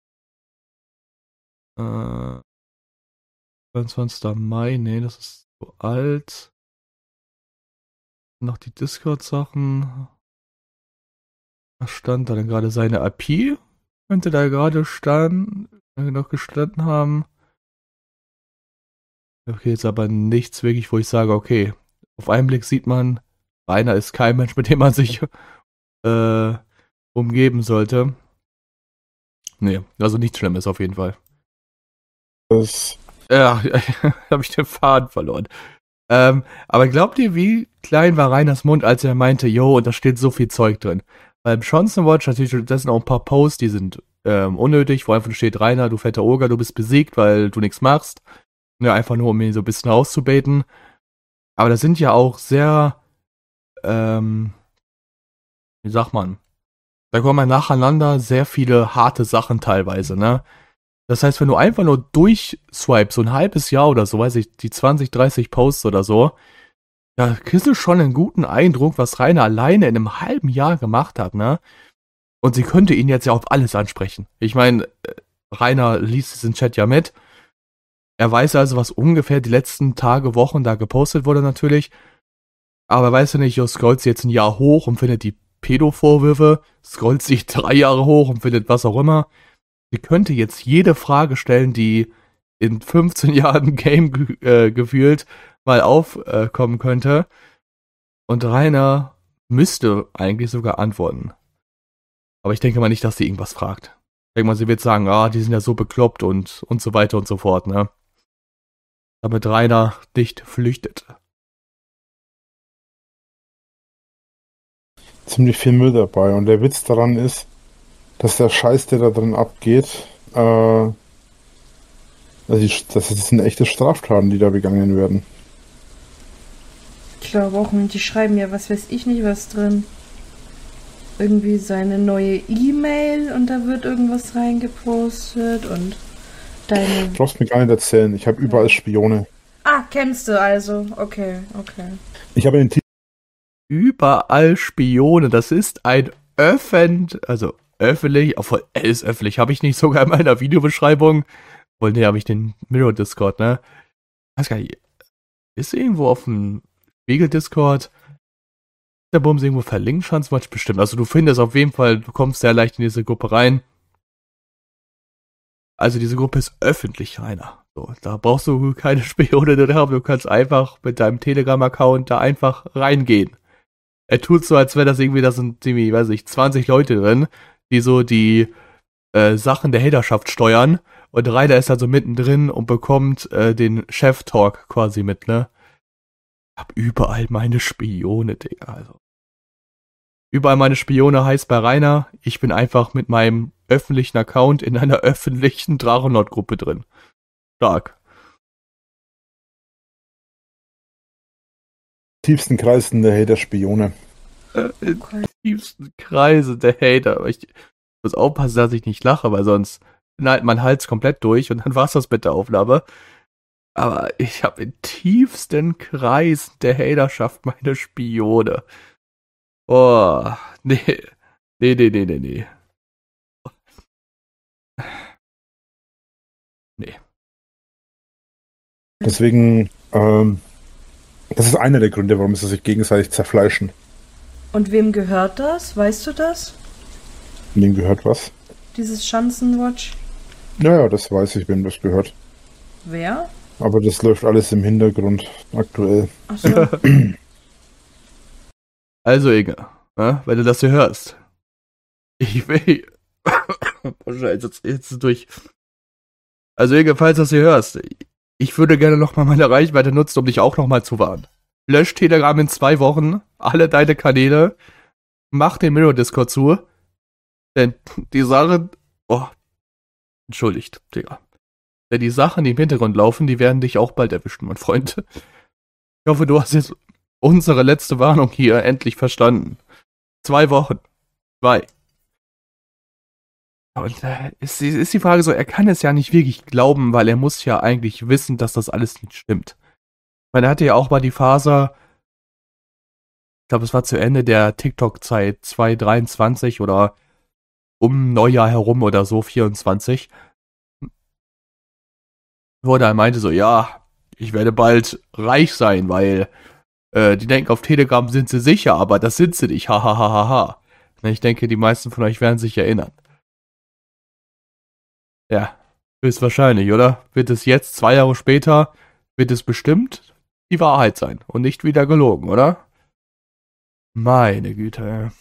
äh, zweiundzwanzigster Mai, nee, das ist so alt. Noch die Discord-Sachen. Was stand da denn gerade? Seine I P? Könnte da gerade stand, noch gestanden haben. Okay, jetzt aber nichts wirklich, wo ich sage, okay, auf einen Blick sieht man, Rainer ist kein Mensch, mit dem man sich äh, umgeben sollte. Nee, also nichts Schlimmes auf jeden Fall. das Ja, habe ich den Faden verloren. Ähm, aber glaubt ihr, wie klein war Rainers Mund, als er meinte, yo, und da steht so viel Zeug drin? Beim Schanzenwatch natürlich, das sind auch ein paar Posts, die sind ähm, unnötig, wo einfach steht, Rainer, du fetter Oger, du bist besiegt, weil du nichts machst. Ne, einfach nur, um ihn so ein bisschen auszubeten. Aber das sind ja auch sehr, ähm, wie sagt man, da kommen nacheinander sehr viele harte Sachen teilweise, ne? Das heißt, wenn du einfach nur durchswipest, so ein halbes Jahr oder so, weiß ich, die zwanzig, dreißig Posts oder so, da kriegst du schon einen guten Eindruck, was Rainer alleine in einem halben Jahr gemacht hat, ne? Und sie könnte ihn jetzt ja auf alles ansprechen. Ich meine, Rainer liest diesen Chat ja mit. Er weiß also, was ungefähr die letzten Tage, Wochen da gepostet wurde natürlich. Aber er weiß ja nicht, jo, scrollt sie jetzt ein Jahr hoch und findet die Pädo-Vorwürfe, scrollt sich drei Jahre hoch und findet was auch immer. Sie könnte jetzt jede Frage stellen, die in fünfzehn Jahren Game ge äh, gefühlt mal aufkommen äh, könnte. Und Rainer müsste eigentlich sogar antworten. Aber ich denke mal nicht, dass sie irgendwas fragt. Ich denke mal, sie wird sagen, ah, die sind ja so bekloppt und, und so weiter und so fort, ne? Damit Rainer nicht flüchtet. ziemlich viel Müll dabei. Und der Witz daran ist, dass der Scheiß, der da drin abgeht, äh, also die, das sind echte Straftaten, die da begangen werden. Ich glaube auch, und die schreiben ja, was weiß ich nicht, was drin. Irgendwie seine neue E-Mail und da wird irgendwas reingepostet und deine... Du brauchst mir gar nicht erzählen, ich habe überall Spione. Ah, kennst du also. Okay, okay. Ich habe den Titel. Überall Spione, das ist ein öffent, also öffentlich, obwohl er ist öffentlich, habe ich nicht sogar in meiner Videobeschreibung. Wohl, ne, habe ich den Mirror Discord, ne? Weiß gar nicht, ist irgendwo auf dem Spiegel Discord der Bums irgendwo verlinkt, Schanzenwatch bestimmt. Also du findest auf jeden Fall, du kommst sehr leicht in diese Gruppe rein. Also diese Gruppe ist öffentlich, Rainer. So, da brauchst du keine Spione drin haben, du kannst einfach mit deinem Telegram-Account da einfach reingehen. Er tut so, als wäre das irgendwie, da sind irgendwie, weiß ich, zwanzig Leute drin, die so die äh, Sachen der Haterschaft steuern. Und Rainer ist also mittendrin und bekommt äh, den Chef-Talk quasi mit, ne? Ich hab überall meine Spione, Digga, also. Überall meine Spione heißt bei Rainer, ich bin einfach mit meinem öffentlichen Account in einer öffentlichen Drachenlord-Gruppe drin. Stark. Tiefsten Kreisen der Hater-Spione. Äh, in tiefsten Kreise der Hater. Aber ich muss aufpassen, dass ich nicht lache, weil sonst knallt mein Hals komplett durch und dann war's das mit der Aufnahme. Aber ich habe in tiefsten Kreisen der Haterschaft meine Spione. Oh, nee. Nee, nee, nee, nee, nee. Nee. Deswegen, ähm, das ist einer der Gründe, warum sie sich gegenseitig zerfleischen. Und wem gehört das? Weißt du das? Wem gehört was? Dieses Schanzenwatch? Naja, das weiß ich, wem das gehört. Wer? Aber das läuft alles im Hintergrund aktuell. Ach so. Also, Inge, ne, wenn du das hier hörst. Ich will. Oh, Scheiße, jetzt, jetzt durch. Also, Inge, falls du das hier hörst, ich würde gerne nochmal meine Reichweite nutzen, um dich auch nochmal zu warnen. Lösch Telegram in zwei Wochen, alle deine Kanäle, mach den Mirror-Discord zu, denn die Sachen. Oh. Entschuldigt, Digga. Denn die Sachen, die im Hintergrund laufen, die werden dich auch bald erwischen, mein Freund. Ich hoffe, du hast jetzt unsere letzte Warnung hier endlich verstanden. Zwei Wochen. Zwei. Und äh, ist, ist die Frage so, er kann es ja nicht wirklich glauben, weil er muss ja eigentlich wissen, dass das alles nicht stimmt. Weil er hatte ja auch mal die Phase, ich glaube, es war zu Ende der TikTok-Zeit zwanzig dreiundzwanzig oder um Neujahr herum oder so, vierundzwanzig, wo er meinte so, ja, ich werde bald reich sein, weil äh, die denken, auf Telegram sind sie sicher, aber das sind sie nicht, ha, ha, ha, ha, ha. Ich denke, die meisten von euch werden sich erinnern. Ja, höchstwahrscheinlich, oder? Wird es jetzt, zwei Jahre später, wird es bestimmt die Wahrheit sein und nicht wieder gelogen, oder? Meine Güte.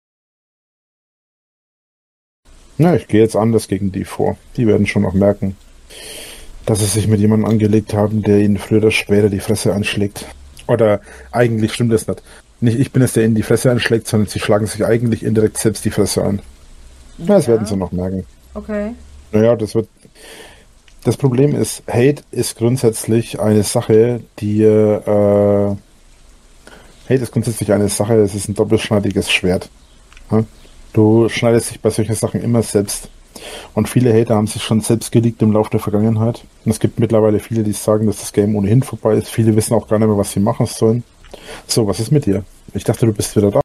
Na, ich gehe jetzt anders gegen die vor. Die werden schon noch merken, dass sie sich mit jemandem angelegt haben, der ihnen früher oder später die Fresse einschlägt. Oder eigentlich stimmt das nicht. Nicht ich bin es, der ihnen die Fresse einschlägt, sondern sie schlagen sich eigentlich indirekt selbst die Fresse ein. Ja, das werden sie noch merken. Okay. Naja, das wird. Das Problem ist, Hate ist grundsätzlich eine Sache, die äh, Hate ist grundsätzlich eine Sache, es ist ein doppelschneidiges Schwert. Ja? Du schneidest dich bei solchen Sachen immer selbst. Und viele Hater haben sich schon selbst geleakt im Laufe der Vergangenheit. Und es gibt mittlerweile viele, die sagen, dass das Game ohnehin vorbei ist. Viele wissen auch gar nicht mehr, was sie machen sollen. So, was ist mit dir? Ich dachte, du bist wieder da.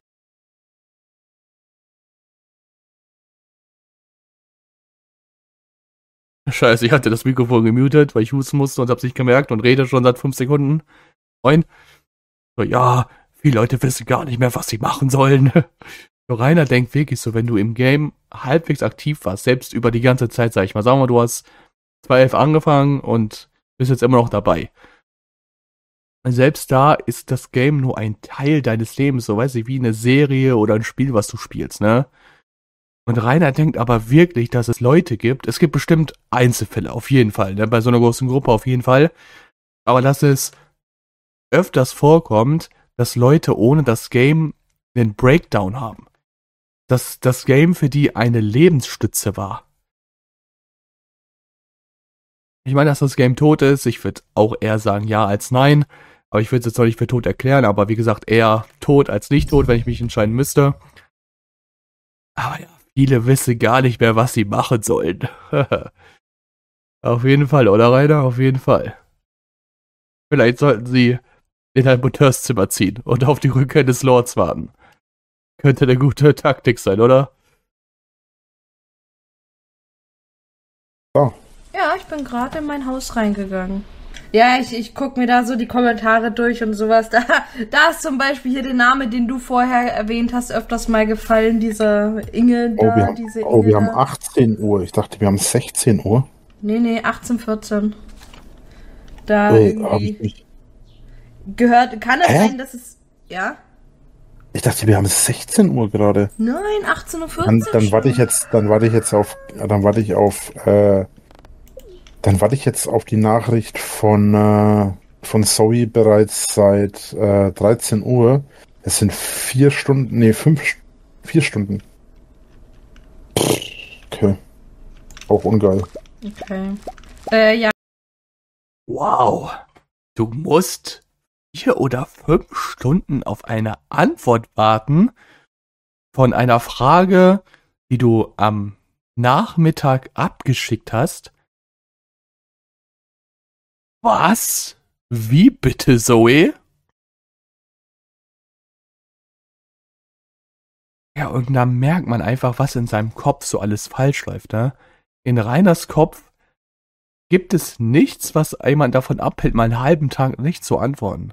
Scheiße, ich hatte das Mikrofon gemutet, weil ich husten musste und hab's nicht gemerkt und rede schon seit fünf Sekunden. Moin. So, ja, viele Leute wissen gar nicht mehr, was sie machen sollen. So, Rainer denkt wirklich so, wenn du im Game halbwegs aktiv warst, selbst über die ganze Zeit, sag ich mal, sagen wir mal, du hast zwanzig elf angefangen und bist jetzt immer noch dabei. Selbst da ist das Game nur ein Teil deines Lebens, so weißt du, wie eine Serie oder ein Spiel, was du spielst, ne? Und Rainer denkt aber wirklich, dass es Leute gibt, es gibt bestimmt Einzelfälle, auf jeden Fall, ne? Bei so einer großen Gruppe auf jeden Fall, aber dass es öfters vorkommt, dass Leute ohne das Game einen Breakdown haben. Dass das Game für die eine Lebensstütze war. Ich meine, dass das Game tot ist, ich würde auch eher sagen ja als nein, aber ich würde es jetzt noch nicht für tot erklären, aber wie gesagt, eher tot als nicht tot, wenn ich mich entscheiden müsste. Aber ja, viele wissen gar nicht mehr, was sie machen sollen. Auf jeden Fall, oder Rainer? Auf jeden Fall. Vielleicht sollten sie in ein Monteurzimmer ziehen und auf die Rückkehr des Lords warten. Könnte eine gute Taktik sein, oder? So. Ja, ich bin gerade in mein Haus reingegangen. Ja, ich, ich guck mir da so die Kommentare durch und sowas. Da, da ist zum Beispiel hier der Name, den du vorher erwähnt hast, öfters mal gefallen. Dieser Inge da. Oh, wir haben, diese oh, Inge wir haben da. achtzehn Uhr. Ich dachte, wir haben sechzehn Uhr. Nee, nee, achtzehn, vierzehn. Da Äh, hab irgendwie ich nicht. gehört. Kann es Hä? sein, dass es. Ja? Ich dachte, wir haben sechzehn Uhr gerade. Nein, achtzehn Uhr Dann, vierzehn dann warte ich schon. jetzt, dann warte ich jetzt auf, dann warte ich auf, äh, dann warte ich jetzt auf die Nachricht von, äh, von Zoe bereits seit äh, dreizehn Uhr. Es sind vier Stunden, nee, fünf, vier Stunden. Okay. Auch ungeil. Okay. Äh, ja. Wow. Du musst vier oder fünf Stunden auf eine Antwort warten von einer Frage, die du am Nachmittag abgeschickt hast. Was? Wie bitte, Zoe? Ja, und da merkt man einfach, was in seinem Kopf so alles falsch läuft, ne? In Rainers Kopf gibt es nichts, was jemand davon abhält, mal einen halben Tag nicht zu antworten.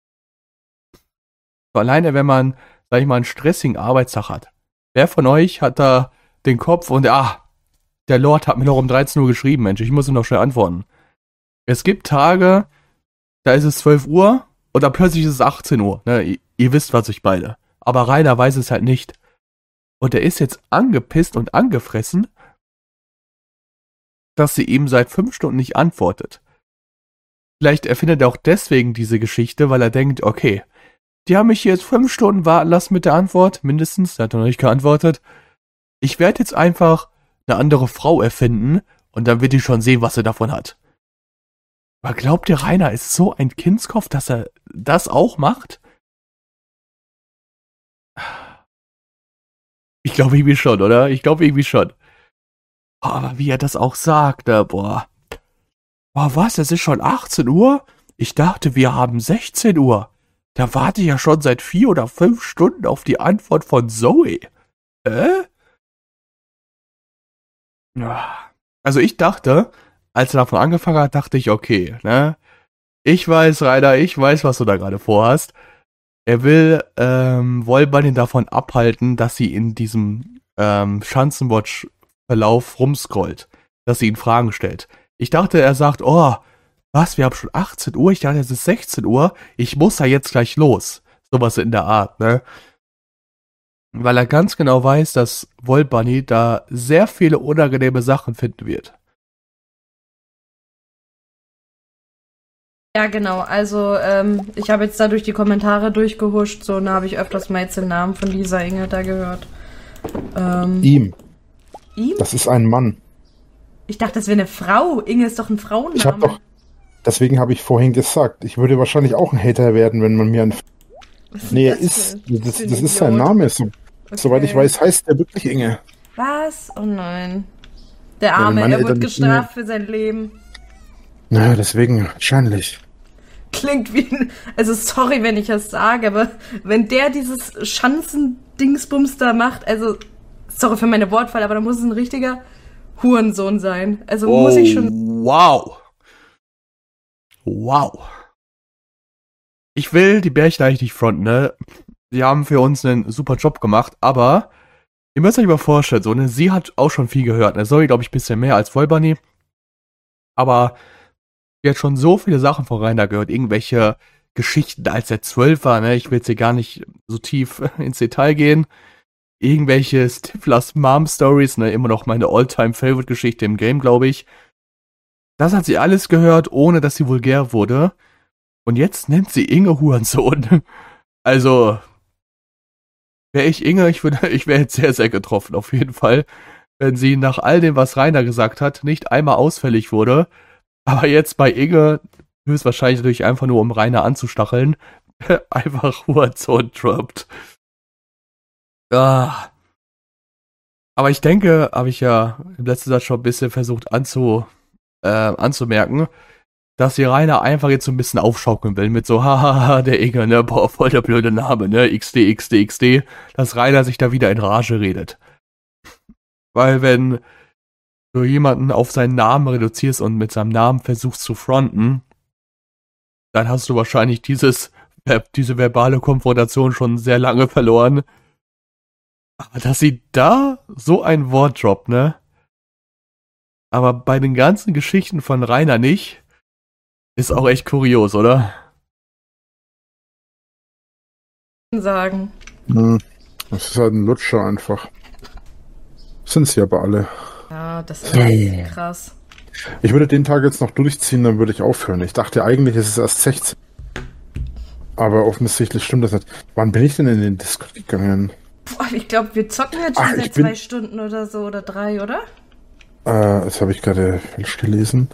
So alleine, wenn man, sag ich mal, einen stressigen Arbeitstag hat. Wer von euch hat da den Kopf und, ah, der Lord hat mir noch um dreizehn Uhr geschrieben, Mensch, ich muss ihm noch schnell antworten. Es gibt Tage, da ist es zwölf Uhr und dann plötzlich ist es achtzehn Uhr. Ne? Ihr, ihr wisst, was ich meine. Aber Rainer weiß es halt nicht. Und er ist jetzt angepisst und angefressen, dass sie ihm seit fünf Stunden nicht antwortet. Vielleicht erfindet er auch deswegen diese Geschichte, weil er denkt, okay, die haben mich hier jetzt fünf Stunden warten lassen mit der Antwort, mindestens, der hat noch nicht geantwortet. Ich werde jetzt einfach eine andere Frau erfinden und dann wird die schon sehen, was er davon hat. Aber glaubt ihr, Rainer ist so ein Kindskopf, dass er das auch macht? Ich glaube irgendwie schon, oder? Ich glaube irgendwie schon. Oh, aber wie er das auch sagt, ne? Boah. Boah, was? Es ist schon achtzehn Uhr? Ich dachte, wir haben sechzehn Uhr. Da warte ich ja schon seit vier oder fünf Stunden auf die Antwort von Zoe. Äh? Also ich dachte, als er davon angefangen hat, dachte ich, okay, ne? Ich weiß, Rainer, ich weiß, was du da gerade vorhast. Er will ähm, Wollbunny davon abhalten, dass sie in diesem ähm, Schanzenwatch-Verlauf rumscrollt, dass sie ihn Fragen stellt. Ich dachte, er sagt, oh, was, wir haben schon achtzehn Uhr? Ich dachte, es ist sechzehn Uhr, ich muss da jetzt gleich los. Sowas in der Art, ne? Weil er ganz genau weiß, dass Wollbunny da sehr viele unangenehme Sachen finden wird. Ja, genau. Also, ähm, ich habe jetzt da durch die Kommentare durchgehuscht, so, und da habe ich öfters mal jetzt den Namen von Lisa Inge da gehört. Ähm, Ihm. ihm? Das ist ein Mann. Ich dachte, das wäre eine Frau. Inge ist doch ein Frauenname. Ich habe doch, deswegen habe ich vorhin gesagt, ich würde wahrscheinlich auch ein Hater werden, wenn man mir ein... Was Nee, er das ist, für- das, für ein das ist sein Idiot? Name. So, Okay. Soweit ich weiß, heißt er wirklich Inge. Was? Oh nein. Der wenn Arme, meine er wird Eltern gestraft für sein Leben. Na, deswegen, wahrscheinlich. Klingt wie ein, also sorry, wenn ich das sage, aber wenn der dieses Schanzen-Dingsbums da macht, also sorry für meine Wortwahl, aber da muss es ein richtiger Hurensohn sein. Also Oh, muss ich schon... Wow. Wow. Ich will die Bärchen eigentlich nicht fronten, ne? Sie haben für uns einen super Job gemacht, aber ihr müsst euch mal vorstellen, so, ne? Sie hat auch schon viel gehört, ne? Sorry, glaube ich, ein bisschen mehr als Wollbunny. Aber sie hat schon so viele Sachen von Rainer gehört. Irgendwelche Geschichten, als er zwölf war, ne? Ich will jetzt hier gar nicht so tief ins Detail gehen. Irgendwelche Stiflers Mom Stories, ne? Immer noch meine All-Time-Favorite-Geschichte im Game, glaube ich. Das hat sie alles gehört, ohne dass sie vulgär wurde. Und jetzt nennt sie Inge Hurensohn. Also, wäre ich Inge, ich würde, ich wäre jetzt sehr, sehr getroffen, auf jeden Fall. Wenn sie nach all dem, was Rainer gesagt hat, nicht einmal ausfällig wurde. Aber jetzt bei Inge, höchstwahrscheinlich natürlich einfach nur, um Rainer anzustacheln, einfach Hurensohn droppt. Ah. Aber ich denke, habe ich ja im letzten Satz schon ein bisschen versucht anzu, äh, anzumerken, dass sie Rainer einfach jetzt so ein bisschen aufschaukeln will mit so, hahaha, der Inge, ne, boah, voll der blöde Name, ne, X D, X D, X D, dass Rainer sich da wieder in Rage redet. Weil wenn du jemanden auf seinen Namen reduzierst und mit seinem Namen versuchst zu fronten, dann hast du wahrscheinlich dieses, diese verbale Konfrontation schon sehr lange verloren. Aber dass sie da so ein Wort droppt, ne? Aber bei den ganzen Geschichten von Rainer nicht, ist auch echt kurios, oder? sagen. Hm. Das ist halt ein Lutscher einfach. Sind sie aber alle. Ja, das ist echt krass. Ich würde den Tag jetzt noch durchziehen, dann würde ich aufhören. Ich dachte eigentlich, es ist erst sechzehn. Aber offensichtlich stimmt das nicht. Wann bin ich denn in den Discord gegangen? Boah, ich glaube, wir zocken jetzt schon Ach, seit ich bin- zwei Stunden oder so oder drei, oder? Äh, das habe ich gerade falsch gelesen.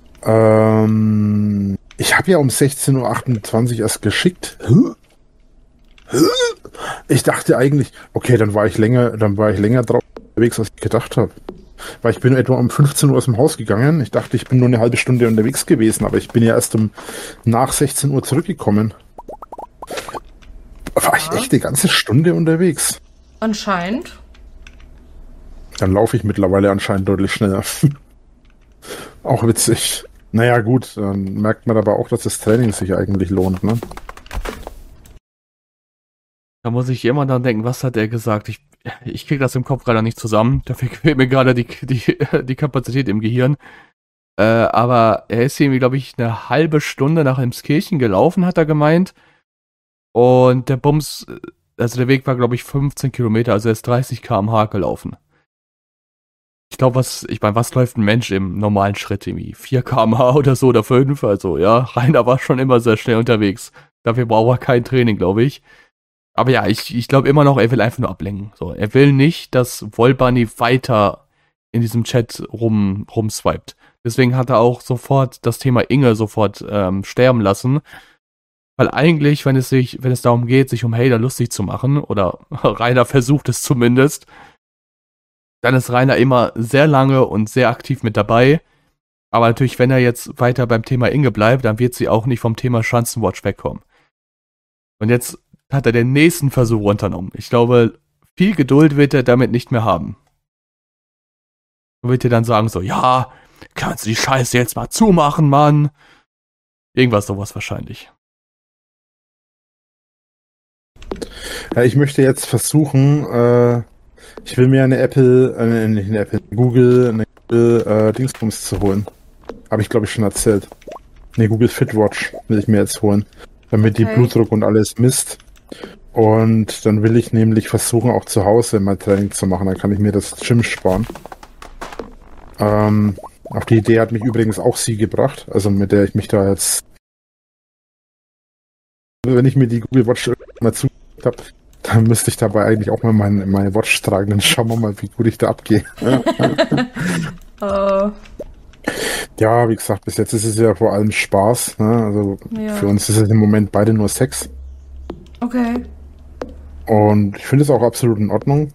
Ähm, ich habe ja um sechzehn Uhr achtundzwanzig erst geschickt. Hä? Hä? Ich dachte eigentlich, okay, dann war ich länger, dann war ich länger drauf unterwegs, als ich gedacht habe. Weil ich bin etwa um fünfzehn Uhr aus dem Haus gegangen. Ich dachte, ich bin nur eine halbe Stunde unterwegs gewesen, aber ich bin ja erst um nach sechzehn Uhr zurückgekommen. War ich Ja. echt eine ganze Stunde unterwegs? Anscheinend. Dann laufe ich mittlerweile anscheinend deutlich schneller. Auch witzig. Naja, gut, dann merkt man aber auch, dass das Training sich eigentlich lohnt, ne? Da muss ich immer dann denken, was hat er gesagt? Ich, ich krieg das im Kopf gerade nicht zusammen. Dafür fehlt mir gerade die, die, die Kapazität im Gehirn. Äh, aber er ist irgendwie, glaube ich, eine halbe Stunde nach Emskirchen gelaufen, hat er gemeint. Und der Bums, also der Weg war, glaube ich, fünfzehn Kilometer, also er ist dreißig Kilometer pro Stunde gelaufen. Ich glaube, was, ich meine, was läuft ein Mensch im normalen Schritt irgendwie? vier Kilometer pro Stunde oder so oder fünf? Also ja, Rainer war schon immer sehr schnell unterwegs. Dafür braucht er kein Training, glaube ich. Aber ja, ich, ich glaube immer noch, er will einfach nur ablenken. So, er will nicht, dass Wollbunny weiter in diesem Chat rum, rumswiped. Deswegen hat er auch sofort das Thema Inge sofort ähm, sterben lassen. Weil eigentlich, wenn es sich, wenn es darum geht, sich um Hater lustig zu machen, oder Rainer versucht es zumindest, dann ist Rainer immer sehr lange und sehr aktiv mit dabei. Aber natürlich, wenn er jetzt weiter beim Thema Inge bleibt, dann wird sie auch nicht vom Thema Schanzenwatch wegkommen. Und jetzt hat er den nächsten Versuch unternommen. Ich glaube, viel Geduld wird er damit nicht mehr haben. Er wird dir dann sagen so, ja, kannst du die Scheiße jetzt mal zumachen, Mann? Irgendwas sowas wahrscheinlich. Ja, ich möchte jetzt versuchen, äh, ich will mir eine Apple, äh, nicht eine Apple, Google, eine Google äh, Dingsbums zu holen. Habe ich, glaube ich, schon erzählt. Eine Google Fitwatch will ich mir jetzt holen, damit die Okay. Blutdruck und alles misst. Und dann will ich nämlich versuchen, auch zu Hause mal Training zu machen. Dann kann ich mir das Gym sparen. Ähm, auf die Idee hat mich übrigens auch sie gebracht, also mit der ich mich da jetzt, wenn ich mir die Google Watch mal zugelegt habe, dann müsste ich dabei eigentlich auch mal meine, meine Watch tragen. Dann schauen wir mal, wie gut ich da abgehe. Oh, Ja, wie gesagt, bis jetzt ist es ja vor allem Spaß. Ne? Also ja. für uns ist es im Moment beide nur Sex. Okay. Und ich finde es auch absolut in Ordnung.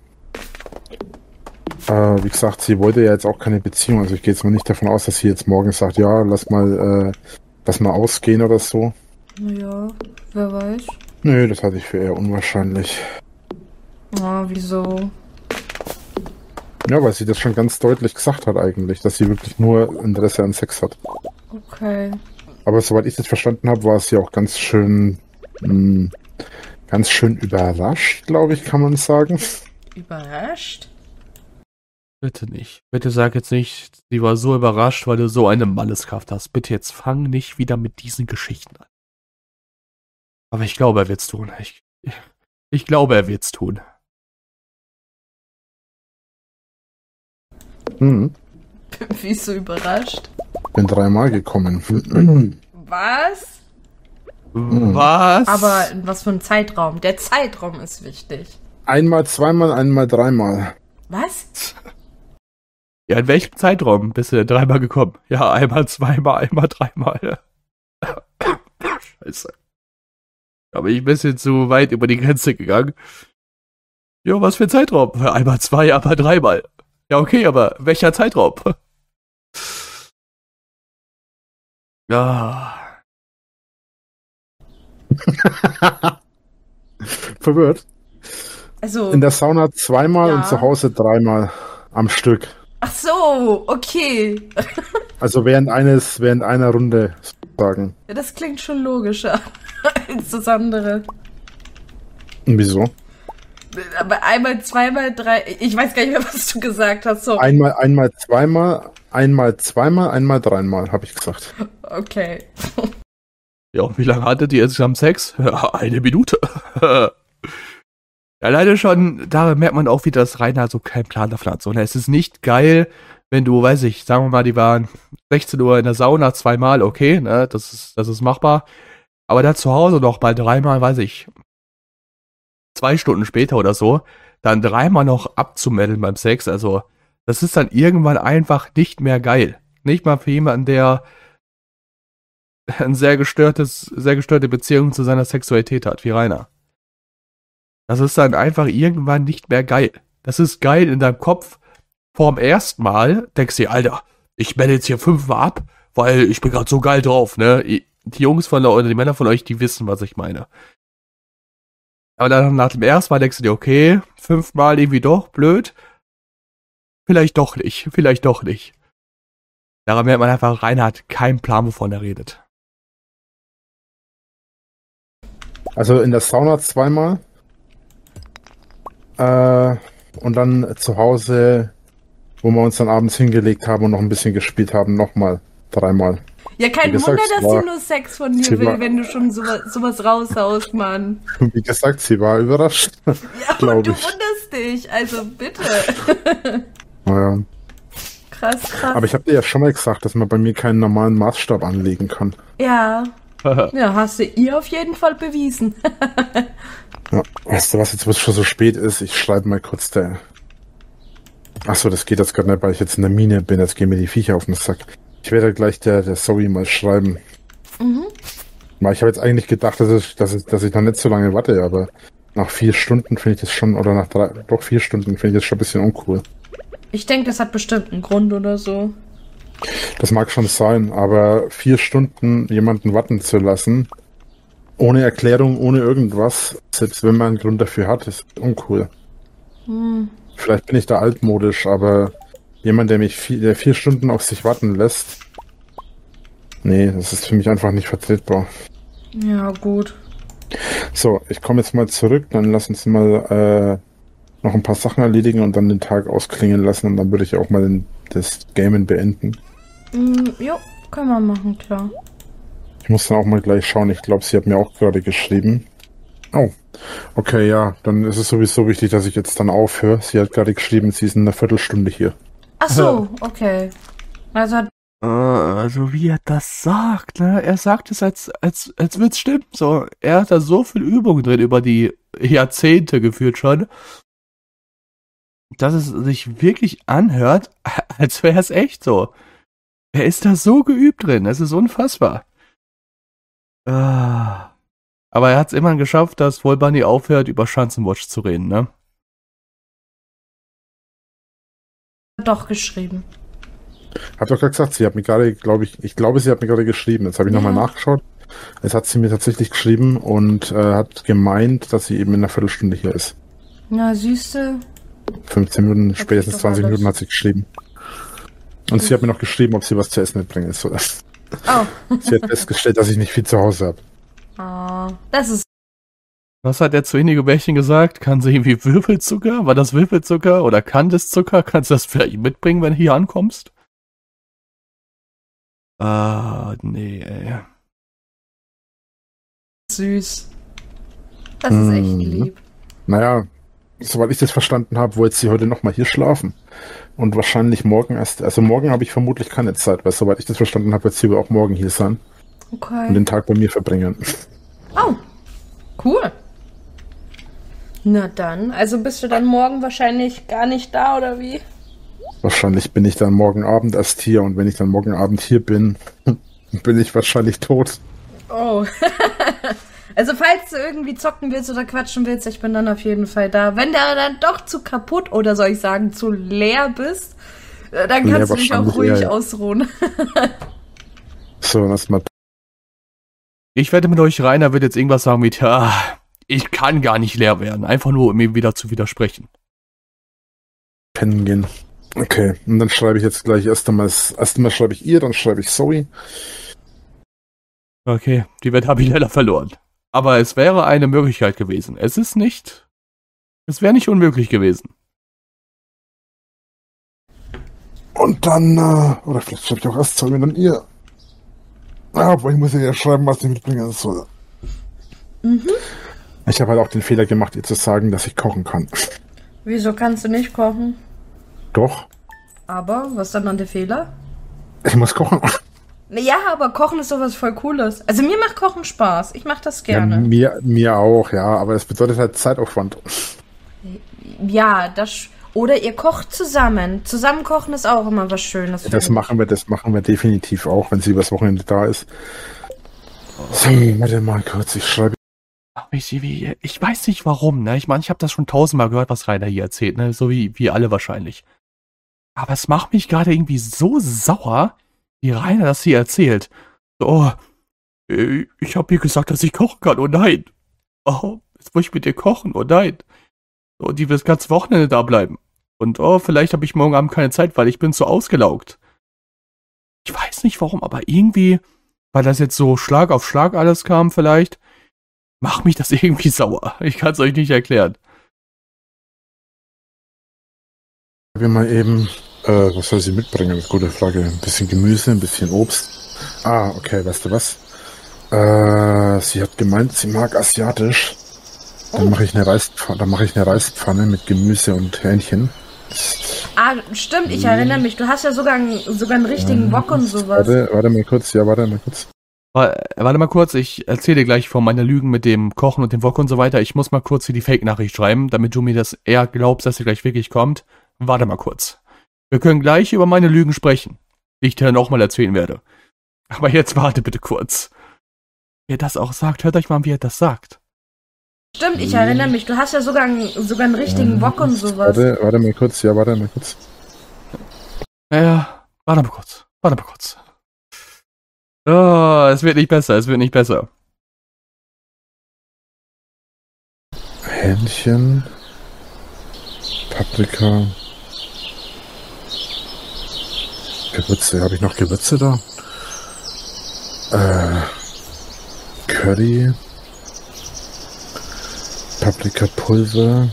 Äh, wie gesagt, sie wollte ja jetzt auch keine Beziehung. Also ich gehe jetzt mal nicht davon aus, dass sie jetzt morgen sagt, ja, lass mal, äh, lass mal ausgehen oder so. Naja, wer weiß. Nö, das halte ich für eher unwahrscheinlich. Ah, wieso? Ja, weil sie das schon ganz deutlich gesagt hat eigentlich, dass sie wirklich nur Interesse an Sex hat. Okay. Aber soweit ich das verstanden habe, war sie auch ganz schön, mh, ganz schön überrascht, glaube ich, kann man sagen. Überrascht? Bitte nicht. Bitte sag jetzt nicht, sie war so überrascht, weil du so eine Manneskraft hast. Bitte jetzt fang nicht wieder mit diesen Geschichten an. Aber ich glaube, er wird's tun. Ich, ich, ich glaube, er wird's tun. Hm, Wie so überrascht? bin dreimal gekommen. Was? Was? Aber in was für ein Zeitraum? Der Zeitraum ist wichtig. Einmal, zweimal, einmal, dreimal. Was? Ja, in welchem Zeitraum bist du denn dreimal gekommen? Ja, einmal, zweimal, einmal, dreimal. Scheiße. Da bin ich ein bisschen zu weit über die Grenze gegangen. Ja, was für ein Zeitraum? Einmal, zwei, einmal, dreimal. Ja, okay, aber welcher Zeitraum? Ja. Verwirrt. Also, In der Sauna zweimal Ja. und zu Hause dreimal am Stück. ach so, okay. Also während eines, während einer Runde sozusagen. Ja, das klingt schon logischer als das andere. Und wieso? Aber einmal, zweimal, drei. Ich weiß gar nicht mehr, was du gesagt hast. So. Einmal, einmal, zweimal, einmal, zweimal, einmal, dreimal, habe ich gesagt. Okay. Ja, und wie lange hattet ihr insgesamt Sex? Ja, eine Minute. Alleine schon, da merkt man auch wieder, dass Rainer so keinen Plan davon hat. So, ne? Es ist nicht geil, wenn du, weiß ich, sagen wir mal, die waren sechzehn Uhr in der Sauna zweimal, okay, ne, das ist, das ist machbar. Aber da zu Hause noch mal dreimal, weiß ich, zwei Stunden später oder so, dann dreimal noch abzumelden beim Sex, also, das ist dann irgendwann einfach nicht mehr geil. Nicht mal für jemanden, der ein sehr gestörtes, sehr gestörte Beziehung zu seiner Sexualität hat, wie Rainer. Das ist dann einfach irgendwann nicht mehr geil. Das ist geil in deinem Kopf. Vorm ersten Mal denkst du dir, Alter, ich melde jetzt hier fünfmal ab, weil ich bin gerade so geil drauf, ne? Die Jungs von oder die Männer von euch, die wissen, was ich meine. Aber dann nach dem ersten Mal denkst du dir, okay, fünfmal irgendwie doch, blöd. Vielleicht doch nicht, vielleicht doch nicht. Daran merkt man einfach, Rainer hat keinen Plan, wovon er redet. Also in der Sauna zweimal. Äh, und dann zu Hause, wo wir uns dann abends hingelegt haben und noch ein bisschen gespielt haben, nochmal dreimal. Ja, kein Wie gesagt, Wunder, dass war- sie nur Sex von dir sie will, war- wenn du schon sowas, sowas raushaust, Mann. Wie gesagt, sie war überrascht, Ja, glaube und du ich. wunderst dich, also bitte. Naja. Krass, krass. Aber ich habe dir ja schon mal gesagt, dass man bei mir keinen normalen Maßstab anlegen kann. Ja. Ja, hast du ihr auf jeden Fall bewiesen. Ja. Weißt du was, jetzt wo es schon so spät ist, ich schreibe mal kurz der... Achso, das geht jetzt gerade nicht, weil ich jetzt in der Mine bin, jetzt gehen mir die Viecher auf den Sack. Ich werde gleich der, der Zoe mal schreiben. Mhm. Weil ich habe jetzt eigentlich gedacht, dass ich, dass ich, dass ich noch nicht so lange warte, aber nach vier Stunden finde ich das schon, oder nach drei, doch vier Stunden finde ich das schon ein bisschen uncool. Ich denke, das hat bestimmt einen Grund oder so. Das mag schon sein, aber vier Stunden jemanden warten zu lassen, ohne Erklärung, ohne irgendwas, selbst wenn man einen Grund dafür hat, ist uncool. Hm. Vielleicht bin ich da altmodisch, aber jemand, der mich vier, der vier Stunden auf sich warten lässt, nee, das ist für mich einfach nicht vertretbar. Ja, gut. So, ich komme jetzt mal zurück, dann lass uns mal äh, noch ein paar Sachen erledigen und dann den Tag ausklingen lassen und dann würde ich auch mal den, das Gamen beenden. Hm, jo, können wir machen, klar. Ich muss dann auch mal gleich schauen, ich glaube, sie hat mir auch gerade geschrieben. Oh, okay, ja, dann ist es sowieso wichtig, dass ich jetzt dann aufhöre. Sie hat gerade geschrieben, sie ist in einer Viertelstunde hier. Ach so, okay. Also hat Also wie er das sagt, ne? Er sagt es, als, als, als wird's stimmen. So, er hat da so viel Übung drin über die Jahrzehnte geführt schon, dass es sich wirklich anhört, als wäre es echt so. Er ist da so geübt drin, es ist unfassbar. Ah. Aber er hat es immerhin geschafft, dass Vollbunny aufhört, über Schanzenwatch zu reden, ne? doch geschrieben. Hab doch gerade gesagt, sie hat mir gerade, glaube ich, ich glaube, sie hat mir gerade geschrieben. Jetzt habe ich Ja. nochmal nachgeschaut. Jetzt hat sie mir tatsächlich geschrieben und äh, hat gemeint, dass sie eben in einer Viertelstunde hier ist. Na, süße. fünfzehn Minuten, Hat spätestens sich doch zwanzig alles. Minuten hat sie geschrieben. Und sie hat mir noch geschrieben, ob sie was zu essen mitbringen soll. Oh. Sie hat festgestellt, dass ich nicht viel zu Hause habe. Ah, das ist. Was hat der zu Inigo Bärchen gesagt? Kann sie irgendwie Würfelzucker? War das Würfelzucker oder Kandiszucker? Kannst du das vielleicht mitbringen, wenn du hier ankommst? Ah, nee, ey. Süß. Das ist echt Mhm. lieb. Naja, soweit ich das verstanden habe, wollte sie heute nochmal hier schlafen. Und wahrscheinlich morgen erst, also morgen habe ich vermutlich keine Zeit, weil soweit ich das verstanden habe, wird sie wohl auch morgen hier sein und Okay. den Tag bei mir verbringen. Oh, cool. Na dann, also bist du dann morgen wahrscheinlich gar nicht da, oder wie? Wahrscheinlich bin ich dann morgen Abend erst hier und wenn ich dann morgen Abend hier bin, bin ich wahrscheinlich tot. Oh. Also falls du irgendwie zocken willst oder quatschen willst, ich bin dann auf jeden Fall da. Wenn du dann doch zu kaputt oder soll ich sagen zu leer bist, äh, dann Leer kannst du dich auch wahrscheinlich ruhig eher, ja. ausruhen. So, lass mal. Ich wette mit euch, Rainer wird jetzt irgendwas sagen wie, tja, ich kann gar nicht leer werden. Einfach nur, um ihm wieder zu widersprechen. Pennen gehen. Okay, und dann schreibe ich jetzt gleich erst einmal, erst einmal schreibe ich ihr, dann schreibe ich Zoe. Okay, die Wette habe ich leider verloren. Aber es wäre eine Möglichkeit gewesen. Es ist nicht... Es wäre nicht unmöglich gewesen. Und dann, äh, oder vielleicht schreibe ich auch erst Zoe und dann ihr. Ja, aber ich muss ja schreiben, was sie mitbringen soll. Mhm. Ich habe halt auch den Fehler gemacht, ihr zu sagen, dass ich kochen kann. Wieso kannst du nicht kochen? Doch, Aber, was ist dann dann der Fehler? ich muss kochen. Ja, aber Kochen ist sowas voll Cooles. Also mir macht Kochen Spaß. Ich mach das Ja, gerne. mir, mir auch, ja, aber es bedeutet halt Zeitaufwand. Ja, das... Oder ihr kocht zusammen. Zusammen kochen ist auch immer was Schönes. Das finde machen wir, das machen wir definitiv auch, wenn sie übers Wochenende da ist. So, warte mal kurz, ich schreibe. Ich, wie, ich weiß nicht warum, ne? Ich meine, ich habe das schon tausendmal gehört, was Rainer hier erzählt, ne? So wie, wie alle wahrscheinlich. Aber es macht mich gerade irgendwie so sauer, wie Rainer das hier erzählt. So, oh, äh, ich habe ihr gesagt, dass ich kochen kann. Oh nein. Oh, jetzt muss ich mit dir kochen. Oh nein. So, die will das ganze Wochenende da bleiben. Und oh, vielleicht habe ich morgen Abend keine Zeit, weil ich bin so ausgelaugt. Ich weiß nicht warum, aber irgendwie, weil das jetzt so Schlag auf Schlag alles kam vielleicht, macht mich das irgendwie sauer. Ich kann es euch nicht erklären. Wir mal eben, äh, was soll sie mitbringen? Das ist eine gute Frage. Ein bisschen Gemüse, ein bisschen Obst. Ah, okay, weißt du was? Äh, sie hat gemeint, sie mag asiatisch. Dann Oh. mache ich eine Reispfanne, dann mache ich eine Reispfanne mit Gemüse und Hähnchen. Ah, stimmt, ich erinnere mich. Du hast ja sogar, einen- sogar einen richtigen Wok und sowas. Warte, warte mal kurz, ja, warte mal kurz. Wa- Warte mal kurz, ich erzähle dir gleich von meiner Lügen mit dem Kochen und dem Wok und so weiter. Ich muss mal kurz hier die Fake-Nachricht schreiben, damit du mir das eher glaubst, dass sie gleich wirklich kommt. Warte mal kurz. Wir können gleich über meine Lügen sprechen, die ich dir noch mal erzählen werde. Aber jetzt warte bitte kurz. Wer das auch sagt, hört euch mal an, wie er das sagt. Stimmt, ich erinnere mich. Du hast ja sogar, einen- sogar einen richtigen Wok und sowas. Warte, warte mal kurz, ja, warte mal kurz. Ja, warte mal kurz. Warte mal kurz. Oh, es wird nicht besser, es wird nicht besser. Hähnchen, Paprika, Gewürze. Habe ich noch Gewürze da? Äh, Curry, Paprikapulver,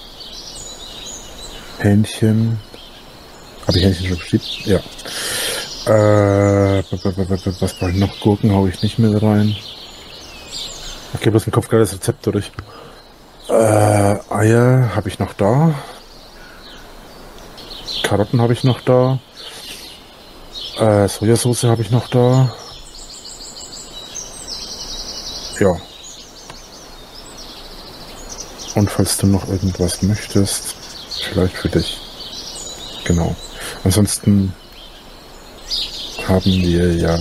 Hähnchen. Habe ich Hähnchen schon beschrieben? Ja. Äh, was brauche ich noch? Gurken haue ich nicht mit rein. Ich gebe bloß im Kopf gerade das Rezept durch. Äh, Eier habe ich noch da. Karotten habe ich noch da. Äh, Sojasauce habe ich noch da. Ja. Und falls du noch irgendwas möchtest, vielleicht für dich. Genau. Ansonsten haben wir ja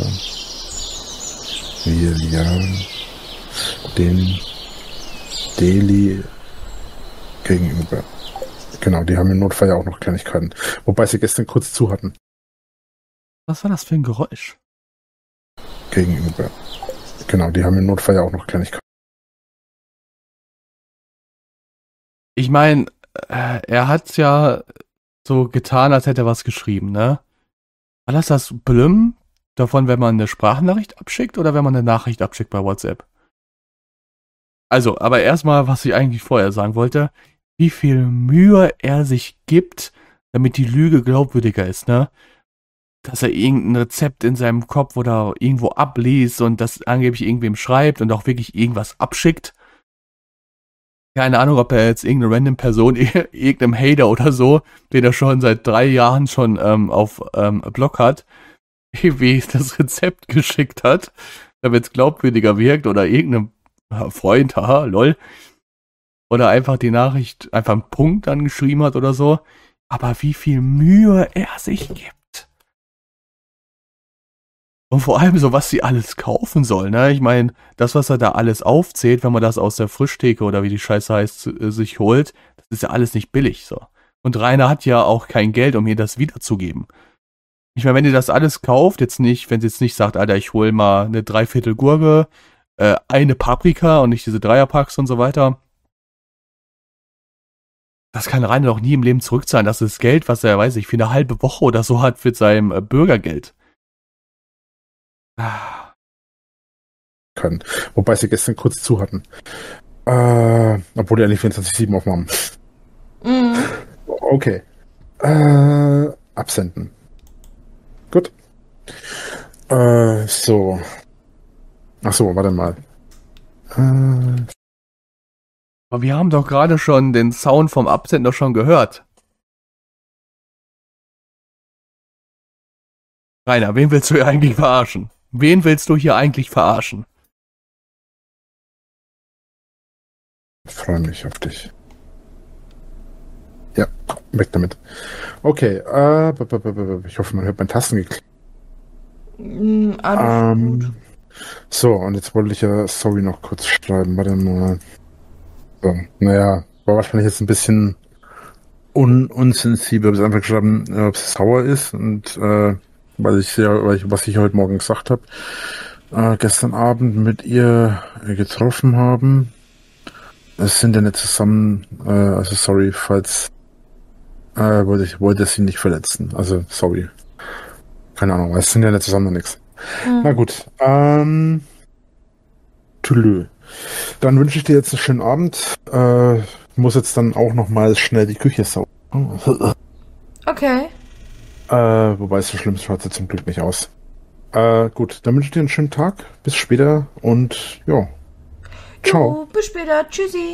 wir ja den Deli gegenüber. Genau, die haben im Notfall ja auch noch Kleinigkeiten. Wobei sie gestern kurz zu hatten. Was war das für ein Geräusch? Gegenüber. Genau, die haben im Notfall ja auch noch Kleinigkeiten. Ich meine, äh, er hat's ja so getan, als hätte er was geschrieben, ne? War das das Blüm davon, wenn man eine Sprachnachricht abschickt oder wenn man eine Nachricht abschickt bei WhatsApp? Also, aber erstmal, was ich eigentlich vorher sagen wollte, wie viel Mühe er sich gibt, damit die Lüge glaubwürdiger ist, ne? Dass er irgendein Rezept in seinem Kopf oder irgendwo abliest und das angeblich irgendwem schreibt und auch wirklich irgendwas abschickt. Keine Ahnung, ob er jetzt irgendeine random Person, irgendeinem Hater oder so, den er schon seit drei Jahren schon ähm, auf ähm, Blog hat, wie das Rezept geschickt hat, damit es glaubwürdiger wirkt oder irgendeinem Freund, haha, lol. Oder einfach die Nachricht, einfach einen Punkt dann geschrieben hat oder so. Aber wie viel Mühe er sich gibt. Und vor allem so, was sie alles kaufen soll, ne? Ich meine, das, was er da alles aufzählt, wenn man das aus der Frischtheke oder wie die Scheiße heißt, äh, sich holt, das ist ja alles nicht billig, so. Und Rainer hat ja auch kein Geld, um ihr das wiederzugeben. Ich meine, wenn ihr das alles kauft, jetzt nicht, wenn sie jetzt nicht sagt, Alter, ich hol mal eine Dreiviertel Gurke, äh, eine Paprika und nicht diese Dreierpacks und so weiter. Das kann Rainer doch nie im Leben zurückzahlen. Das ist Geld, was er, weiß ich, für eine halbe Woche oder so hat für sein äh, Bürgergeld. Ah. Können. Wobei sie gestern kurz zu hatten. Äh, obwohl die eigentlich vierundzwanzig sieben aufnahmen. Mhm. Okay. Äh, absenden. Gut. Äh, so. Ach so, warte mal. Äh, Aber wir haben doch gerade schon den Sound vom Absender schon gehört. Rainer, wen willst du hier eigentlich verarschen? Wen willst du hier eigentlich verarschen? Ich freue mich auf dich. Ja, weg damit. Okay, äh, b- b- b- b- ich hoffe, man hört meinen Tasten geklickt. Mm, alles Ähm, gut. so, und jetzt wollte ich ja Sorry noch kurz schreiben. Warte mal. So, naja, war wahrscheinlich jetzt ein bisschen un unsensibel. Ich habe einfach geschrieben, äh, ob es sauer ist und äh, weil ich ja, weil ich, was ich heute Morgen gesagt habe, äh, gestern Abend mit ihr äh, getroffen haben. Es sind ja nicht zusammen, äh, also sorry, falls äh, wollte ich wollte sie nicht verletzen. Also sorry. Keine Ahnung, es sind ja nicht zusammen nichts. Mhm. Na gut. Ähm, tschüss. Dann wünsche ich dir jetzt einen schönen Abend. Äh, muss jetzt dann auch noch mal schnell die Küche saugen. Okay. Äh, wobei es so schlimm schaut sie zum Glück nicht aus. Äh, gut, dann wünsche ich dir einen schönen Tag. Bis später und ja. Ciao. Jo, bis später. Tschüssi.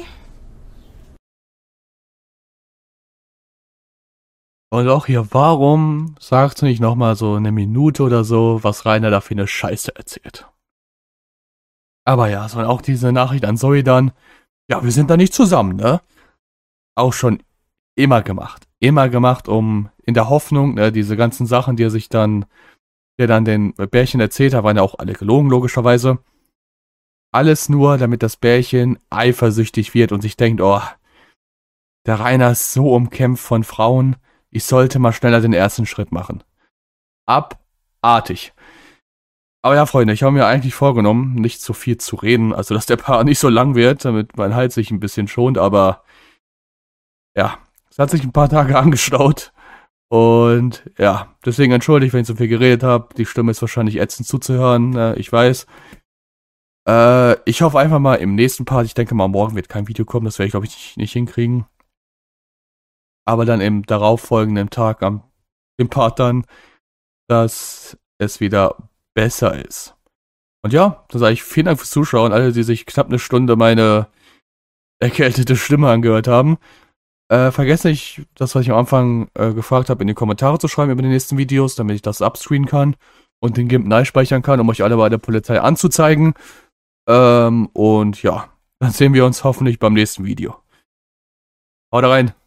Und auch hier, warum sagst du nicht nochmal so eine Minute oder so, was Rainer da für eine Scheiße erzählt? Aber ja, so auch diese Nachricht an Zoe dann, ja, wir sind da nicht zusammen, ne? Auch schon immer gemacht. Immer gemacht, um in der Hoffnung, ne, diese ganzen Sachen, die er sich dann, der dann den Bärchen erzählt hat, waren ja auch alle gelogen, logischerweise. Alles nur, damit das Bärchen eifersüchtig wird und sich denkt, oh, der Rainer ist so umkämpft von Frauen, ich sollte mal schneller den ersten Schritt machen. Abartig. Aber ja, Freunde, ich habe mir eigentlich vorgenommen, nicht so viel zu reden, also dass der Paar nicht so lang wird, damit mein Hals sich ein bisschen schont, aber ja, es hat sich ein paar Tage angestaut und ja, deswegen entschuldigt, wenn ich so viel geredet habe. Die Stimme ist wahrscheinlich ätzend zuzuhören, ne, ich weiß. Äh, ich hoffe einfach mal im nächsten Part, ich denke mal, morgen wird kein Video kommen, das werde ich glaube ich nicht, nicht hinkriegen. Aber dann im darauffolgenden Tag, am dem Part dann, dass es wieder besser ist. Und ja, dann sage ich vielen Dank fürs Zuschauen, alle, die sich knapp eine Stunde meine erkältete Stimme angehört haben. Äh, vergesst nicht, das, was ich am Anfang äh, gefragt habe, in die Kommentare zu schreiben über die nächsten Videos, damit ich das upscreenen kann und den GIMP neu speichern kann, um euch alle bei der Polizei anzuzeigen. Ähm, und ja, dann sehen wir uns hoffentlich beim nächsten Video. Haut rein!